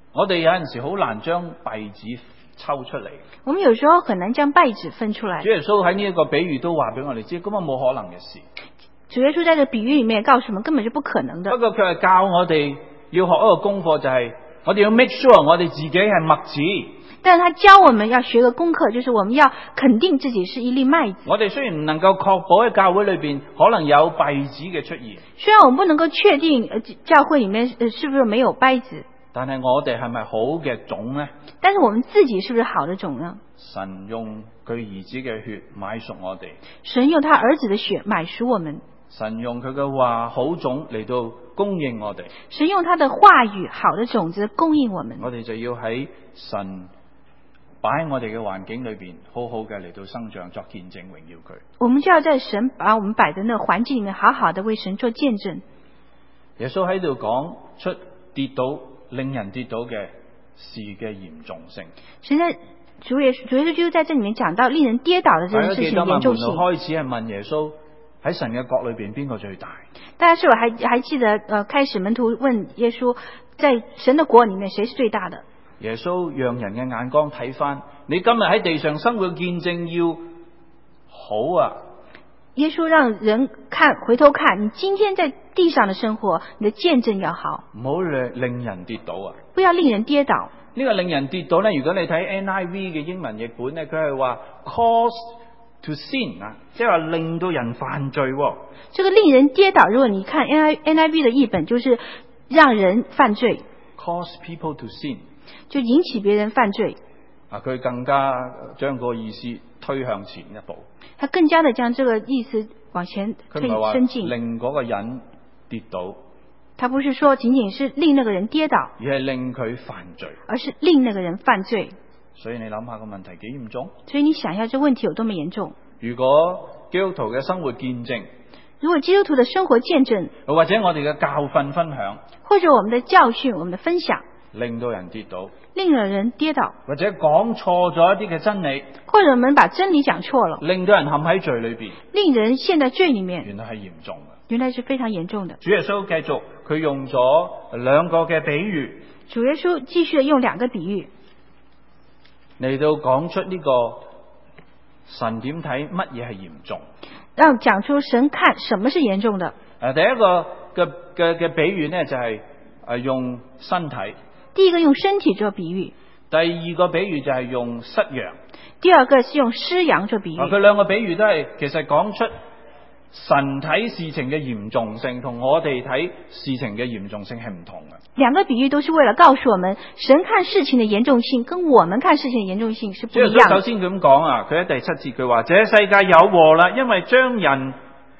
我哋有陣時好難將稗子抽出嚟。 我們有時候很難將稗子分出來。 主耶穌喺呢一個比喻都話俾我哋知，根本冇可能嘅事。 主耶穌在這個比喻裡面告訴我們，根本就不可能的。 不過佢係教我哋要學一個功課，就係我哋要 make sure 我哋自己係麥子。 但是他教我們要學個功課，就是我們要肯定自己是一粒麥子。 我哋雖然唔能夠確保喺教會裏邊可能有稗子嘅出現， 雖然我們不能夠確定教會裡面是不是沒有稗子， 但係我哋係咪好嘅種呢？ 但是我們自己是不是好的種呢？ 神用佢兒子嘅血買贖我哋， 神用他兒子的血買贖我們， 神用佢嘅話好種嚟到供應我哋， 神用他的話語好的種子供應我們， 我哋就要喺神擺喺我哋嘅環境裏邊，好好嘅嚟到生長作見證，榮耀佢。 我們就要在神把我們擺在那個環境裡面，好好的為神做見證。 耶穌喺度講出跌倒令人跌倒嘅事嘅嚴重性。 神在主耶穌就在這裡面講到令人跌倒的這件事情的嚴重性。 開始係問耶穌喺神嘅國裏邊邊個最大？ 大家是否還記得開始門徒問耶穌，在神的國裡面誰是最大的？ 耶穌讓人嘅眼光睇翻，你今日喺地上生活嘅見證要好啊！ 耶穌讓人回頭看，你今天在地上的生活，你的見證要好， 唔好令人跌倒啊！ 不要令人跌倒。 呢個令人跌倒呢，如果你睇 NIV 嘅英文譯本呢，佢係話 cause to sin 啊，即係話令到人犯罪。 這個令人跌倒，如果你看 NIV 的譯本，就是讓人犯罪 ，cause people to sin。 就引起別人犯罪啊！佢更加將個意思推向前一步， 他更加的將這個意思往前推伸進， 令嗰個人跌倒。 他不是說僅僅是令那個人跌倒， 而係令佢犯罪， 而是令那個人犯罪。 所以你諗下個問題幾嚴重？ 所以你想一下，這問題有多麼嚴重？ 如果基督徒嘅生活見證， 如果基督徒的生活見證， 或者我哋嘅教訓分享， 或者我們的教訓、我們的分享， 令到人跌倒， 令了人跌倒， 或者講錯咗一啲嘅真理， 或者我們把真理講錯了， 令到人陷喺罪裏邊， 令人陷在罪裏面， 原來係嚴重嘅， 原來是非常嚴重的。 主耶穌繼續，佢用咗兩個嘅比喻， 主耶穌繼續用兩個比喻嚟到講出呢個神點睇乜嘢係嚴重， 讓講出神看什麼是嚴重的。 第一個嘅比喻呢，就係用身體。 第一個用身體做比喻， 第二個比喻就係用失羊， 第二個是用失羊做比喻。 佢兩個比喻都係其實講出神睇事情嘅嚴重性同我哋睇事情嘅嚴重性係唔同嘅。 兩個比喻都是為了告訴我們，神看事情的嚴重性跟我們看事情的嚴重性是不一樣的。 首先咁講啊，佢喺第7節佢話：這世界有禍啦，因為將人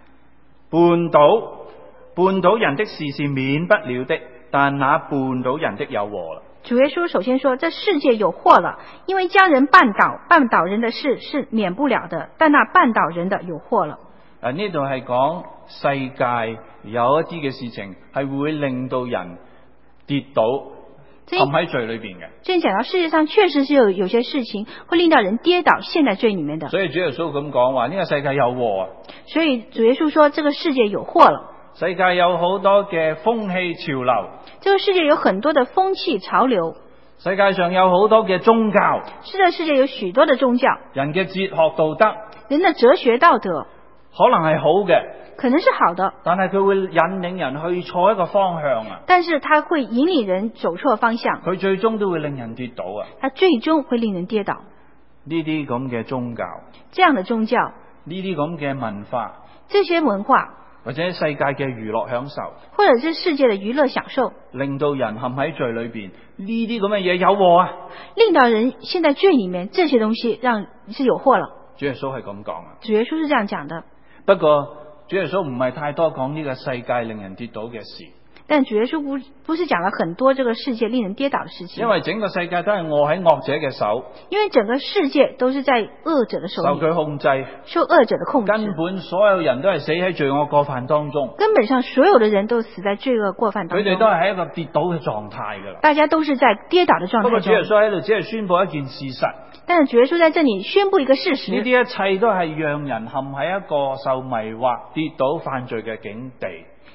絆倒人的事是免不了的。但那絆倒人的有禍啦。 主耶穌首先說，這世界有禍了，因為將人絆倒人的事是免不了的，但那絆倒人的有禍了。 呢度係講世界有一啲嘅事情係會令到人跌倒，陷喺罪裏邊嘅。 正講到世界上確實是有些事情會令到人跌倒，陷在罪裏面的。 所以主耶穌咁講話，呢個世界有禍啊。 所以主耶穌說，這個世界有禍了。 世界有好多嘅風氣潮流， 這個世界有很多的風氣潮流。 世界上有好多嘅宗教， 這個世界有許多的宗教。 人嘅哲學道德， 人的哲學道德可能係好嘅， 可能是好的， 但係佢會引領人去錯一個方向啊。 但是它會引領人走錯方向， 佢最終都會令人跌倒啊。 它最終會令人跌倒。 呢啲咁嘅宗教， 這樣的宗教， 呢啲咁嘅文化， 這些文化。 或者世界嘅娛樂享受， 或者是世界的娛樂享受， 令到人陷喺罪裏邊，呢啲咁嘅嘢有禍啊！ 令到人陷在罪裏面，這些東西是有禍了。 主耶穌係咁講啊。 主耶穌是這樣講的。 不過主耶穌唔係太多講呢個世界令人跌倒嘅事。 但主耶穌不是講了很多這個世界令人跌倒的事情， 因為整個世界都係臥喺惡者嘅手， 因為整個世界都是在惡者的手裏， 受佢控制， 受惡者的控制， 根本所有人都係死喺罪惡過犯當中， 根本上所有的人都死在罪惡過犯當中， 佢哋都係喺一個跌倒嘅狀態噶啦， 大家都是在跌倒的狀態中。 不過主耶穌喺度只係宣布一件事實， 但是主耶穌在這裏宣布一個事實， 呢啲一切都係讓人陷喺一個受迷惑、跌倒、犯罪嘅境地。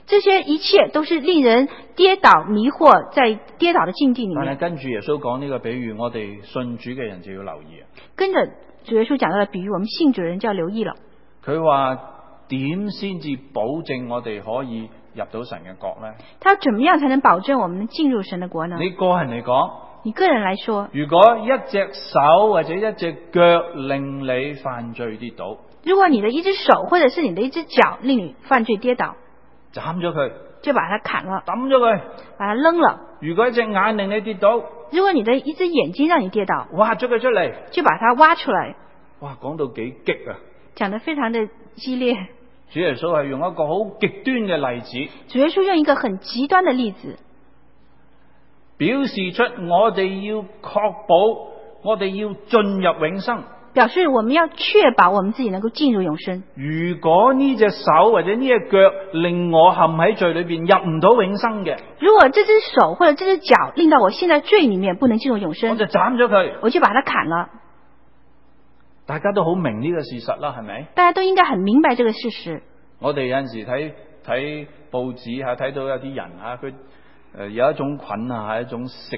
這些一切都是令人跌倒迷惑，在跌倒的境地裏但係面。 跟住耶穌講呢個比喻，我哋信主嘅人就要留意啊。 跟着主耶穌講到的比喻，我們信主的人就要留意了。 佢話點先至保證我哋可以入到神嘅國呢？ 他怎麼樣才能保證我們能進入神的國呢？ 你個人嚟講， 你個人來說， 如果一隻手或者一隻腳令你犯罪跌倒， 如果你的一隻手或者是你的一隻腳令你犯罪跌倒， 斬咗佢， 就把它砍了， 抌咗佢。 把它扔了。 如果一隻眼令你跌倒， 如果你的一隻眼睛讓你跌倒， 挖咗佢出嚟。 就把它挖出來。 哇，講到幾激啊！ 講得非常的激烈。 主耶穌係用一個好極端嘅例子， 主耶穌用一個很極端的例子， 表示出我哋要確保我哋要進入永生。 表示我們要確保我們自己能夠進入永生。 如果呢隻手或者呢隻腳令我陷喺罪裏邊入唔到永生嘅， 如果這隻手或者這隻腳令到我陷在罪裏面不能進入永我生， 就斬咗佢。 我就把它砍了。 大家都好明呢個事實啦，係咪？ 大家都應該很明白這個事實。 我哋有陣時睇報紙吓，睇到有啲人吓，佢有一種菌啊，係一種食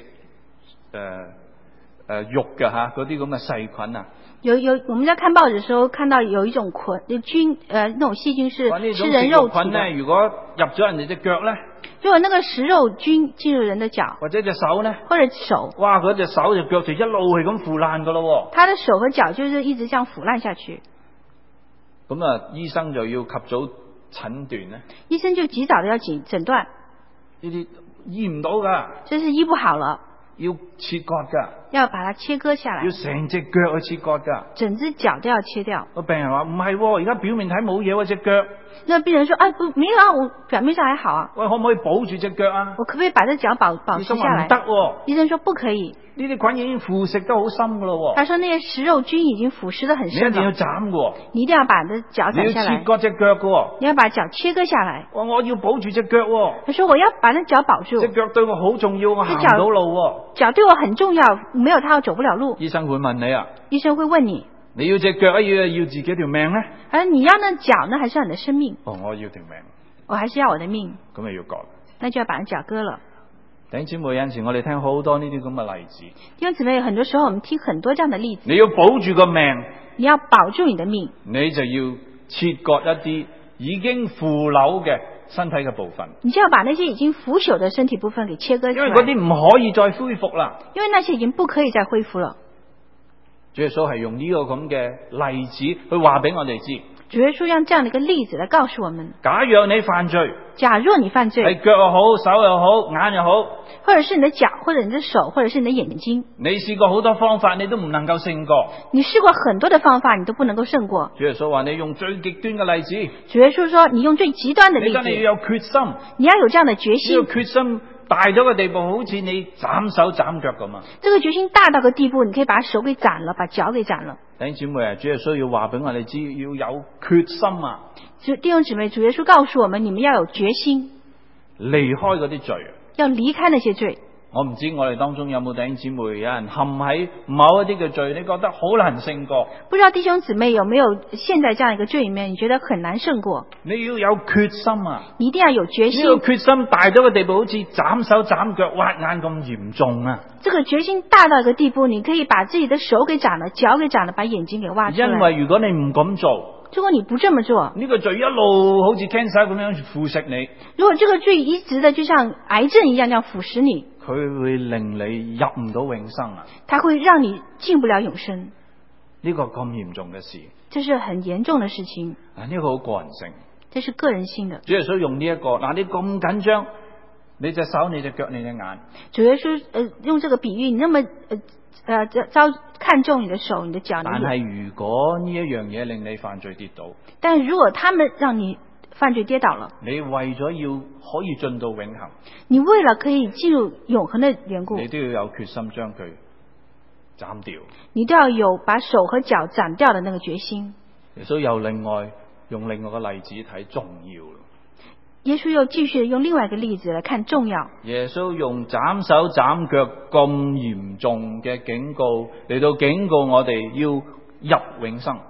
肉嘅吓，嗰啲咁嘅細菌啊。 我們在看報紙的時候看到有一種菌，那種細菌是吃人肉體菌呢， 的。 如果入咗人哋隻腳咧， 如果那個食肉菌進入人的腳或者隻手咧， 或者手， 哇，嗰隻手隻腳就一路係咁腐爛噶咯。 他的手和腳就是一直這樣腐爛下去。 咁啊，醫生就要及早診斷咧。 醫生就及早的要診斷， 呢啲醫唔到噶， 這是醫不好了， 要切割噶， 要把它切割下來要，成隻腳去切割噶。 整隻腳都要切掉。 個病人話唔係，而家表面睇冇嘢喎隻腳， 那病人說：哎，不，沒有啊，我表面上還好啊， 喂，可唔可以保住隻腳啊？ 我可不可以把這腳保醫持下來生話唔得？喎， 醫生說不可以。 呢啲菌已經腐蝕得好深噶咯。 他說那些食肉菌已經腐蝕得很你一定要深了， 斬噶， 你一定要把你的腳你要斬下來， 切割隻腳噶。 你要把腳切割下來。 我要保住隻腳喎， 他說我要把那腳保住， 隻腳對我好重要，我行唔到路喎。 腳對我很重要，沒有它我走不了路。 醫生會問你啊， 醫生會問你， 你要隻腳啊，要自己條命咧？ 而你要那腳呢，還是要你的生命？ 哦，我要條命， 我還是要我的命， 咁咪要割。 那就要把那腳割了。 弟兄姊妹，有陣時我哋聽好多呢啲咁嘅例子， 弟兄姊妹，很多時候我們聽很多這樣的例子， 你要保住個命， 你要保住你的命， 你就要切割一啲已經腐朽嘅身體嘅部分， 你就要把那些已經腐朽的身體部分給切割出來， 因為嗰啲唔可以再恢復啦。 因為那些已經不可以再恢復了。 主耶穌係用呢個咁嘅例子去話俾我哋知， 主耶穌用這樣的一個例子來告訴我們： 假若你犯罪， 假若你犯罪， 係腳又好，手又好，眼又好， 或者是你的腳，或者你的手，或者是你的眼睛， 你試過好多方法，你都唔能夠勝過。 你試過很多的方法，你都不能夠勝過。 主耶穌話：你用最極端嘅例子， 主耶穌說：你用最極端的例你真係子， 要有決心， 你要有這樣的決呢心。 個決心大咗個地步，好似你斬手斬腳咁啊！ 這個決心大到個地步，你可以把手給斬了，把腳給斬了。 弟兄姊妹啊，主耶穌要話俾我哋知，要有決心啊， 弟兄姊妹，主耶穌告訴我們，你們要有決心， 離開嗰啲罪。 要離開那些罪。 我唔知我哋當中有冇弟兄姊妹，有人陷喺某一啲嘅罪，你覺得好難勝過。 不知道弟兄姊妹有沒有陷在這樣一個罪裡面，你覺得很難勝過？ 你要有決心啊！ 你一定要有決心。 呢個決心大咗個地步，好似斬手斬腳挖眼咁嚴重啊！ 這個決心大到一個地步，你可以把自己的手給斬了，腳給斬了，把眼睛給挖出來。 因為如果你唔咁做， 如果你不這麼做， 呢個罪一路好似 cancer 咁樣腐蝕你， 如果這個罪一直的就像癌症一樣，這樣腐蝕你， 佢會令你入唔到永生啊！ 它會讓你進不了永生。 呢個咁嚴重嘅事， 這是很嚴重的事情， 呢個好個人性。 這是個人性的。 主耶穌用呢一個，嗱，你咁緊張，你隻手、你隻腳、你隻眼， 主耶穌用這個比喻，你那麼看重你的手、你的腳、你的眼。 但係如果呢一樣嘢令你犯罪跌倒， 但如果他們讓你犯罪跌倒了， 你為咗要可以進到永恆， 你為了可以進入永恆的緣故， 你都要有決心將佢斬掉。 你都要有把手和腳斬掉的那個決心。 耶穌又用另外個例子睇重要。 耶穌又繼續用另外一個例子來看重要。 耶穌用斬手斬腳咁嚴重嘅警告嚟到警告我哋要入永生。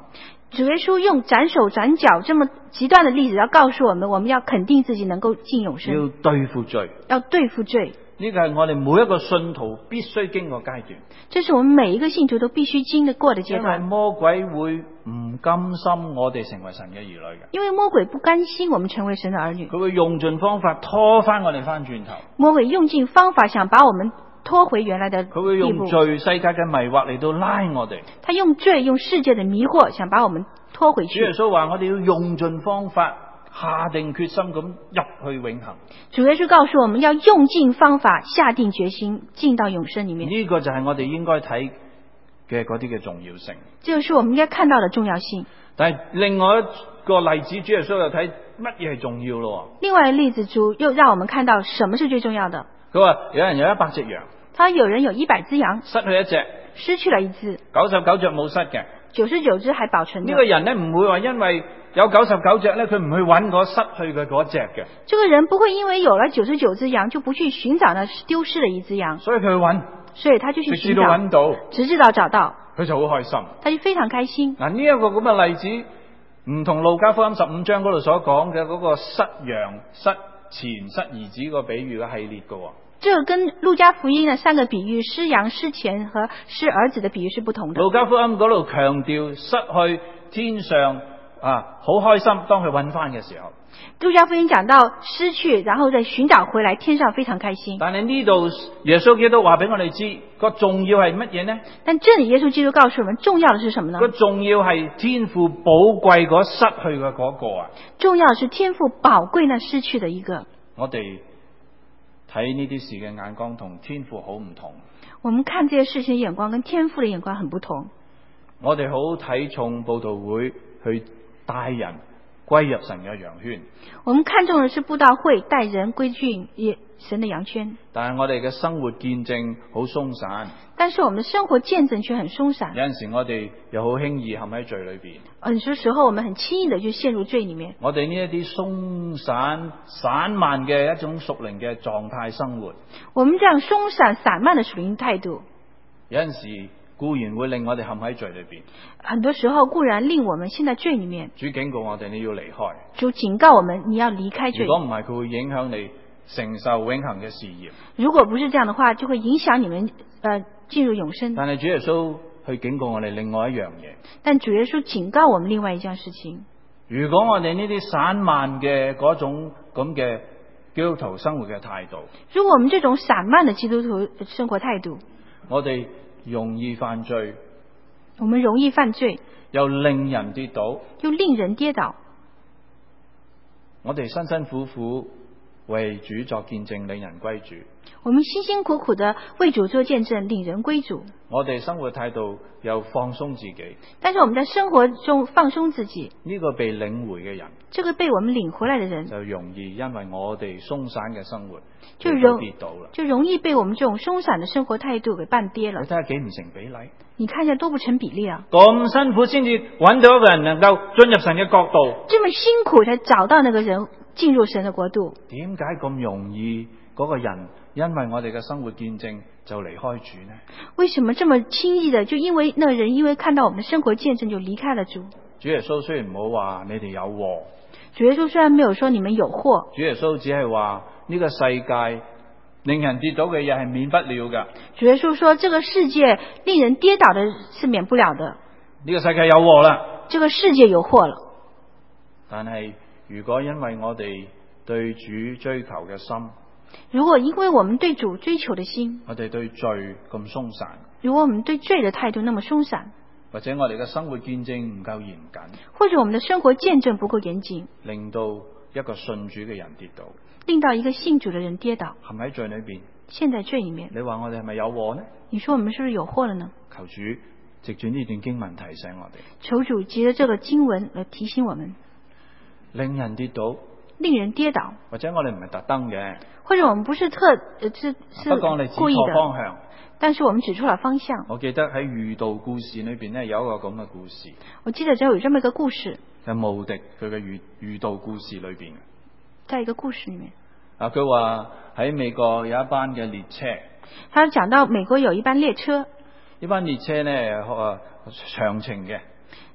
主耶稣用斩手斬腳這麼極端的例子，要告訴我們，我們要肯定自己能夠進永生， 要對付罪。 要對付罪。 呢個係我哋每一個信徒必須經過階段。 這是我們每一個信徒都必須經得過的階因為段。 魔鬼會唔甘心我哋成為神嘅兒女嘅， 因為魔鬼不甘心我們成為神的兒女， 佢會用盡方法拖翻我哋翻轉頭。 魔鬼用盡方法想把我們拖回原來的地步。 佢會用罪世界嘅迷惑嚟到拉我哋。 他用罪用世界的迷惑想把我們拖回去。 主耶穌話我哋要用盡方法，下定決心咁入去永恆。 主耶穌告訴我們要用盡方法，下定決心進到永生裏面。 呢個就係我哋應該睇嘅嗰啲嘅重要性。 這就是我們應該看到的重要性。 但係另外一個例子，主耶穌又睇乜嘢係重要咯。 另外一個例子，主又讓我們看到什麼是最重要的。 佢話有人有100隻羊， 他有人有100隻羊， 失去一隻， 失去了一隻 ，99隻冇失嘅。 99隻還保存的。 呢個人呢唔會話因為有99隻呢，佢唔去揾嗰失去嘅嗰隻嘅。 這個人不會因為有了99隻羊就不去尋找那丟失的一隻羊， 所以佢去揾， 所以他就去直至尋找， 到揾到， 直至到找到， 佢就好開心。 他就非常開心。 嗱，呢一個咁嘅例子，唔同路加福音15章嗰度所講嘅嗰個失羊、失錢、失兒子個比喻嘅系列嘅。 這個跟路加福音的3個比喻失羊、失錢和失兒子的比喻是不同的。 路加福音嗰度強調失去天上好開心，當佢揾翻嘅時候。 路加福音講到失去，然後再尋找回來，天上非常開心。 但係呢度耶穌基督話俾我哋知個重要係乜嘢呢？ 但這裏耶穌基督告訴我們，重要的是什麼呢？ 個重要係天父寶貴嗰失去嘅嗰個啊！ 重要的是天父寶貴那失去的一個。 我哋睇呢啲事嘅眼光同天父好唔同。 我們看這些事情的眼光跟天父的眼光很不同。 我哋好睇重佈道會去帶人歸入神嘅羊圈。 我們看重的是佈道會帶人歸進神的羊圈。 但係我哋嘅生活見證好鬆散。 但是我們的生活見證卻很鬆散。 有陣時我哋又好輕易陷喺罪裏邊。 很多時候我們很輕易的就陷入罪裏面。 我哋呢一啲鬆散散漫嘅一種屬靈嘅狀態生活。 我們這樣鬆散散漫的屬靈態度， 有陣時固然會令我哋陷喺罪裏邊。 很多時候固然令我們陷在罪裏面。 主警告我哋你要離開。 主警告我們你要離開罪。 如果唔係，佢會影響你承受永恆嘅事業。 如果不是這樣的話，就會影響你們進入永生。 但係主耶穌去警告我哋另外一樣嘢。 但主耶穌警告我們另外一件事情。 如果我哋呢啲散漫嘅嗰種咁嘅基督徒生活嘅態度， 如果我們這種散漫的基督徒生活態度， 我哋容易犯罪， 我們容易犯罪， 又令人跌倒， 又令人跌倒。 我哋辛辛苦苦為主作見證，令人歸主。 我們辛辛苦苦的為主做見證，令人歸主。 我哋生活態度又放鬆自己， 但是我們在生活中放鬆自己， 呢個被領回嘅人， 這個被我們領回來的人， 就容易因為我哋鬆散嘅生活就跌倒啦， 就容易被我們這種鬆散的生活態度給絆跌了。 你睇下幾唔成比例？ 你看一下多不成比例啊！ 咁辛苦先至揾到一個人能夠進入神嘅國度， 這麼辛苦才找到那個人進入神的國度， 點解咁容易嗰個人因為我哋嘅生活見證就離開主呢？ 為什麼這麼輕易的就因為那個人因為看到我們的生活見證就離開了主？ 主耶穌雖然唔好話你哋有禍， 主耶穌雖然沒有說你們有禍， 主耶穌只係話呢個世界令人跌倒嘅嘢係免不了噶。 主耶穌說這個世界令人跌倒的是免不了的。 呢個世界有禍啦， 這個世界有禍了。 但係如果因為我哋對主追求嘅心， 如果因為我們對主追求的心， 我哋對罪咁鬆散， 如果我們對罪的態度那麼鬆散， 或者我哋嘅生活見證唔夠嚴謹， 或者我們的生活見證不夠嚴謹， 令到一個信主嘅人跌倒， 令到一個信主的人跌倒， 陷喺罪裏邊， 陷在罪裏面。 你話我哋係咪有禍呢？ 你說我們是不是有禍了呢？ 求主藉住呢段經文提醒我哋， 求主藉着這個經文來提醒我們， 令人跌倒， 令人跌倒， 或者我哋唔係特登嘅， 或者我們不是是不過我哋指故意錯方的， 向。 但是我們指出了方向。 我記得喺喻道故事裏邊呢，有一個咁嘅故事， 我記得只有這麼一個故事， 係慕迪佢嘅喻道故事裏邊。 在一個故事裏面， 佢話喺美國有一班嘅列車， 他講到美國有一班列車， 呢班列車呢長程嘅，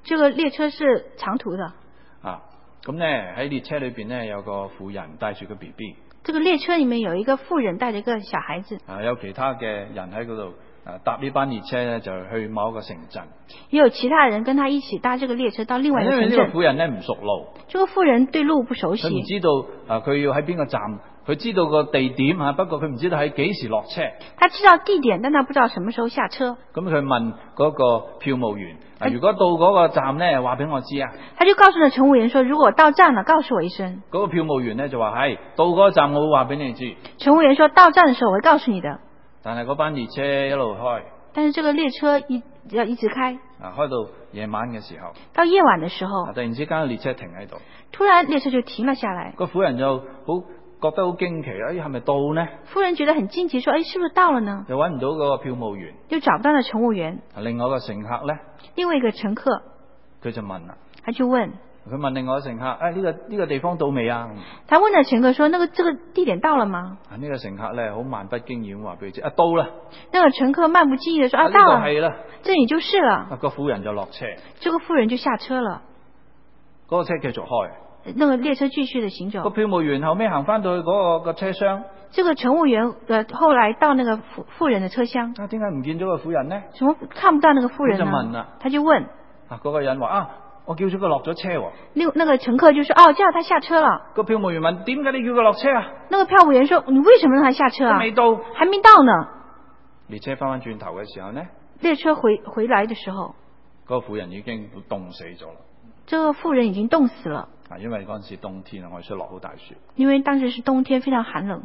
這個列車是長途的。 咁咧喺列車裏邊咧有個婦人帶住個 BB。 這個列車裏面有一個婦人帶着一個小孩子。 有其他嘅人喺嗰度搭呢班列車咧就去某一個城鎮。 也有其他人跟他一起搭這個列車到另外一個城鎮。 因為呢個婦人咧唔熟路。 這個婦人對路不熟悉。 佢唔知道佢要喺邊個站。佢知道個地點不過佢唔知道喺幾時落車。 他知道地點，但他不知道什麼時候下車。 咁佢問嗰個票務員：如果到嗰個站呢，話俾我知啊。 他就告訴了乘務員說：如果到站了，告訴我一聲。 嗰個票務員呢就話：係到嗰個站，我會話俾你知。 乘務員說：到站的時候我會告訴你的。 但係嗰班列車一路開。 但是這個列車要一直開。 開到夜晚嘅時候。 到夜晚的時候。 突然之間列車停喺度。 突然列車就停了下來。 個婦人就覺得好驚奇，係咪到呢？ 夫人覺得很驚奇，說：是不是到了呢？ 又揾唔到嗰個票務員， 又找不到了乘務員。 另外一個乘客呢？ 另外一個乘客， 佢就問啦， 他就問另外一個乘客：呢個地方到未啊？ 他問了乘客說：這個地點到了嗎？ 呢個乘客呢，好漫不經意咁話俾佢知：到啦。 那個乘客漫不經意地說：到了。 係啦， 這裏就是了。 個婦人就落車， 這個婦人就下車了。 嗰個車繼續開。 那個列車繼續的行走。 個票務員後尾行翻到去嗰個車廂。 這個乘務員後來到那個婦人的車廂。 點解唔見咗個婦人呢？ 什麼看不到那個婦人呢？ 就問啦， 他就問。 嗰個人話：我叫咗佢落咗車喎。 那個乘客就說：叫他下車了。 個票務員問：點解你叫佢落車啊？ 那個票務員說：你為什麼讓他下車啊？ 未到， 還沒到呢。 列車翻轉頭嘅時候呢？ 列車回來的時候， 嗰個婦人已經凍死咗啦。 這個婦人已經凍死了。 因為嗰陣時冬天我哋出落好大雪。 因為當時是冬天，非常寒冷。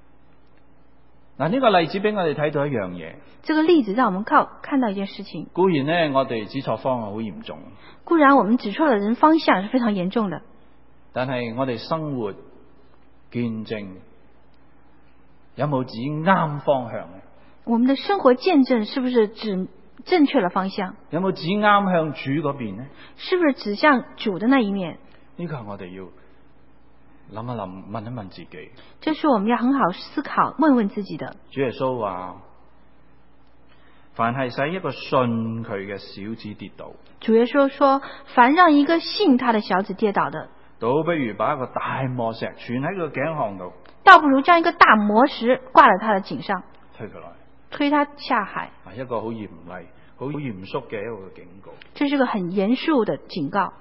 呢個例子俾我哋睇到一樣嘢。 這個例子讓我們看到一件事情。 固然呢，我哋指錯方向好嚴重。 固然我們指錯了人方向是非常嚴重的。 但係我哋生活見證有冇指啱方向呢？ 我們的生活見證是不是指正確的方向？ 有冇指啱向主嗰邊呢？ 是不是指向主的那一面？ 呢個係我哋要諗一諗，問一問自己。 這是我們要很好思考，問問自己的。 主耶穌話：凡係使一個信佢嘅小子跌倒。 主耶穌說：凡讓一個信他的小子跌倒的， 倒不如把一個大磨石串喺個頸項度， 倒不如將一個大磨石掛在他的頸上， 推佢來， 推他下海。 一個好嚴厲、好嚴肅嘅一個警告。 這是個很嚴肅的警告。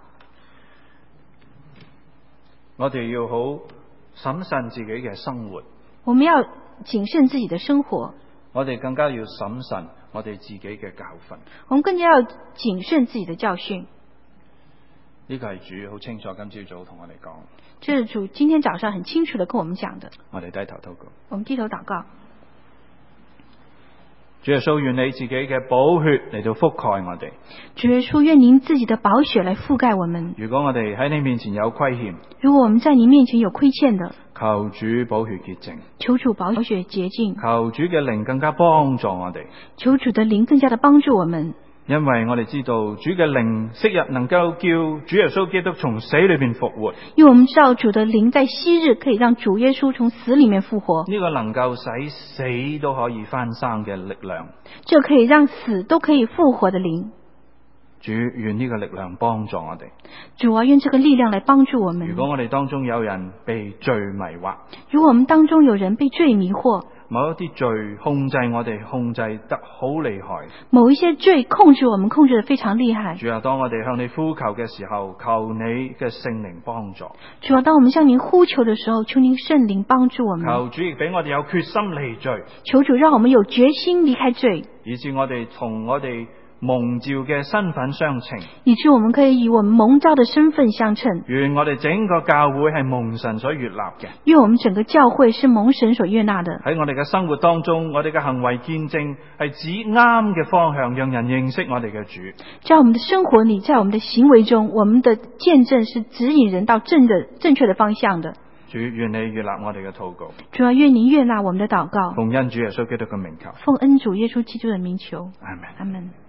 我哋要好審慎自己嘅生活。 我們要謹慎自己的生活。 我哋更加要審慎我哋自己嘅教訓。 我們更加要謹慎自己的教訓。 呢個係主好清楚今朝早同我哋講。 這是主今天早上很清楚地跟我們講的。 我哋低頭禱告。 我們低頭禱告。 主耶穌，願你自己嘅寶血嚟到覆蓋我哋。 主耶穌，願您自己的寶血來覆蓋我們。 如果我哋喺你面前有虧欠， 如果我們在您面前有虧欠的， 求主寶血潔淨。 求主寶血潔淨。 求主嘅靈更加幫助我哋。 求主的靈更加的幫助我們。 因為我哋知道主嘅靈昔日能夠叫主耶穌基督從死裏邊復活。 因為我們知道主的靈在昔日可以讓主耶穌從死裏面復活。 呢個能夠使死都可以翻生嘅力量。 這可以讓死都可以復活的靈。 主，願呢個力量幫助我哋。 主啊，願這個力量來幫助我們。 如果我哋當中有人被罪迷惑， 如果我們當中有人被罪迷惑， 某一啲罪控制我哋，控制得好厲害。 某一些罪控制我們，控制得非常厲害。 主啊，當我哋向你呼求嘅時候，求你嘅聖靈幫助。 主啊，當我們向您呼求的時候，求您聖靈幫助我們。 求主亦俾我哋有決心離罪。 求主讓我們有決心離開罪， 以致我哋同我哋蒙召嘅身份相稱， 以致我們可以與我們蒙召的身份相稱。 願我哋整個教會係蒙神所悅納嘅。 願我們整個教會是蒙神所悅納的。 喺我哋嘅生活當中，我哋嘅行為見證係指啱嘅方向，讓人認識我哋嘅主。 在我們的生活裏，在我們的行為中，我們的見證是指引人到正確的方向的。 主，願你悅納我哋嘅禱告。 主啊，願您悅納我們的禱告。 奉恩主耶穌基督嘅名求。 奉恩主耶穌基督的名求。 阿門。 阿門。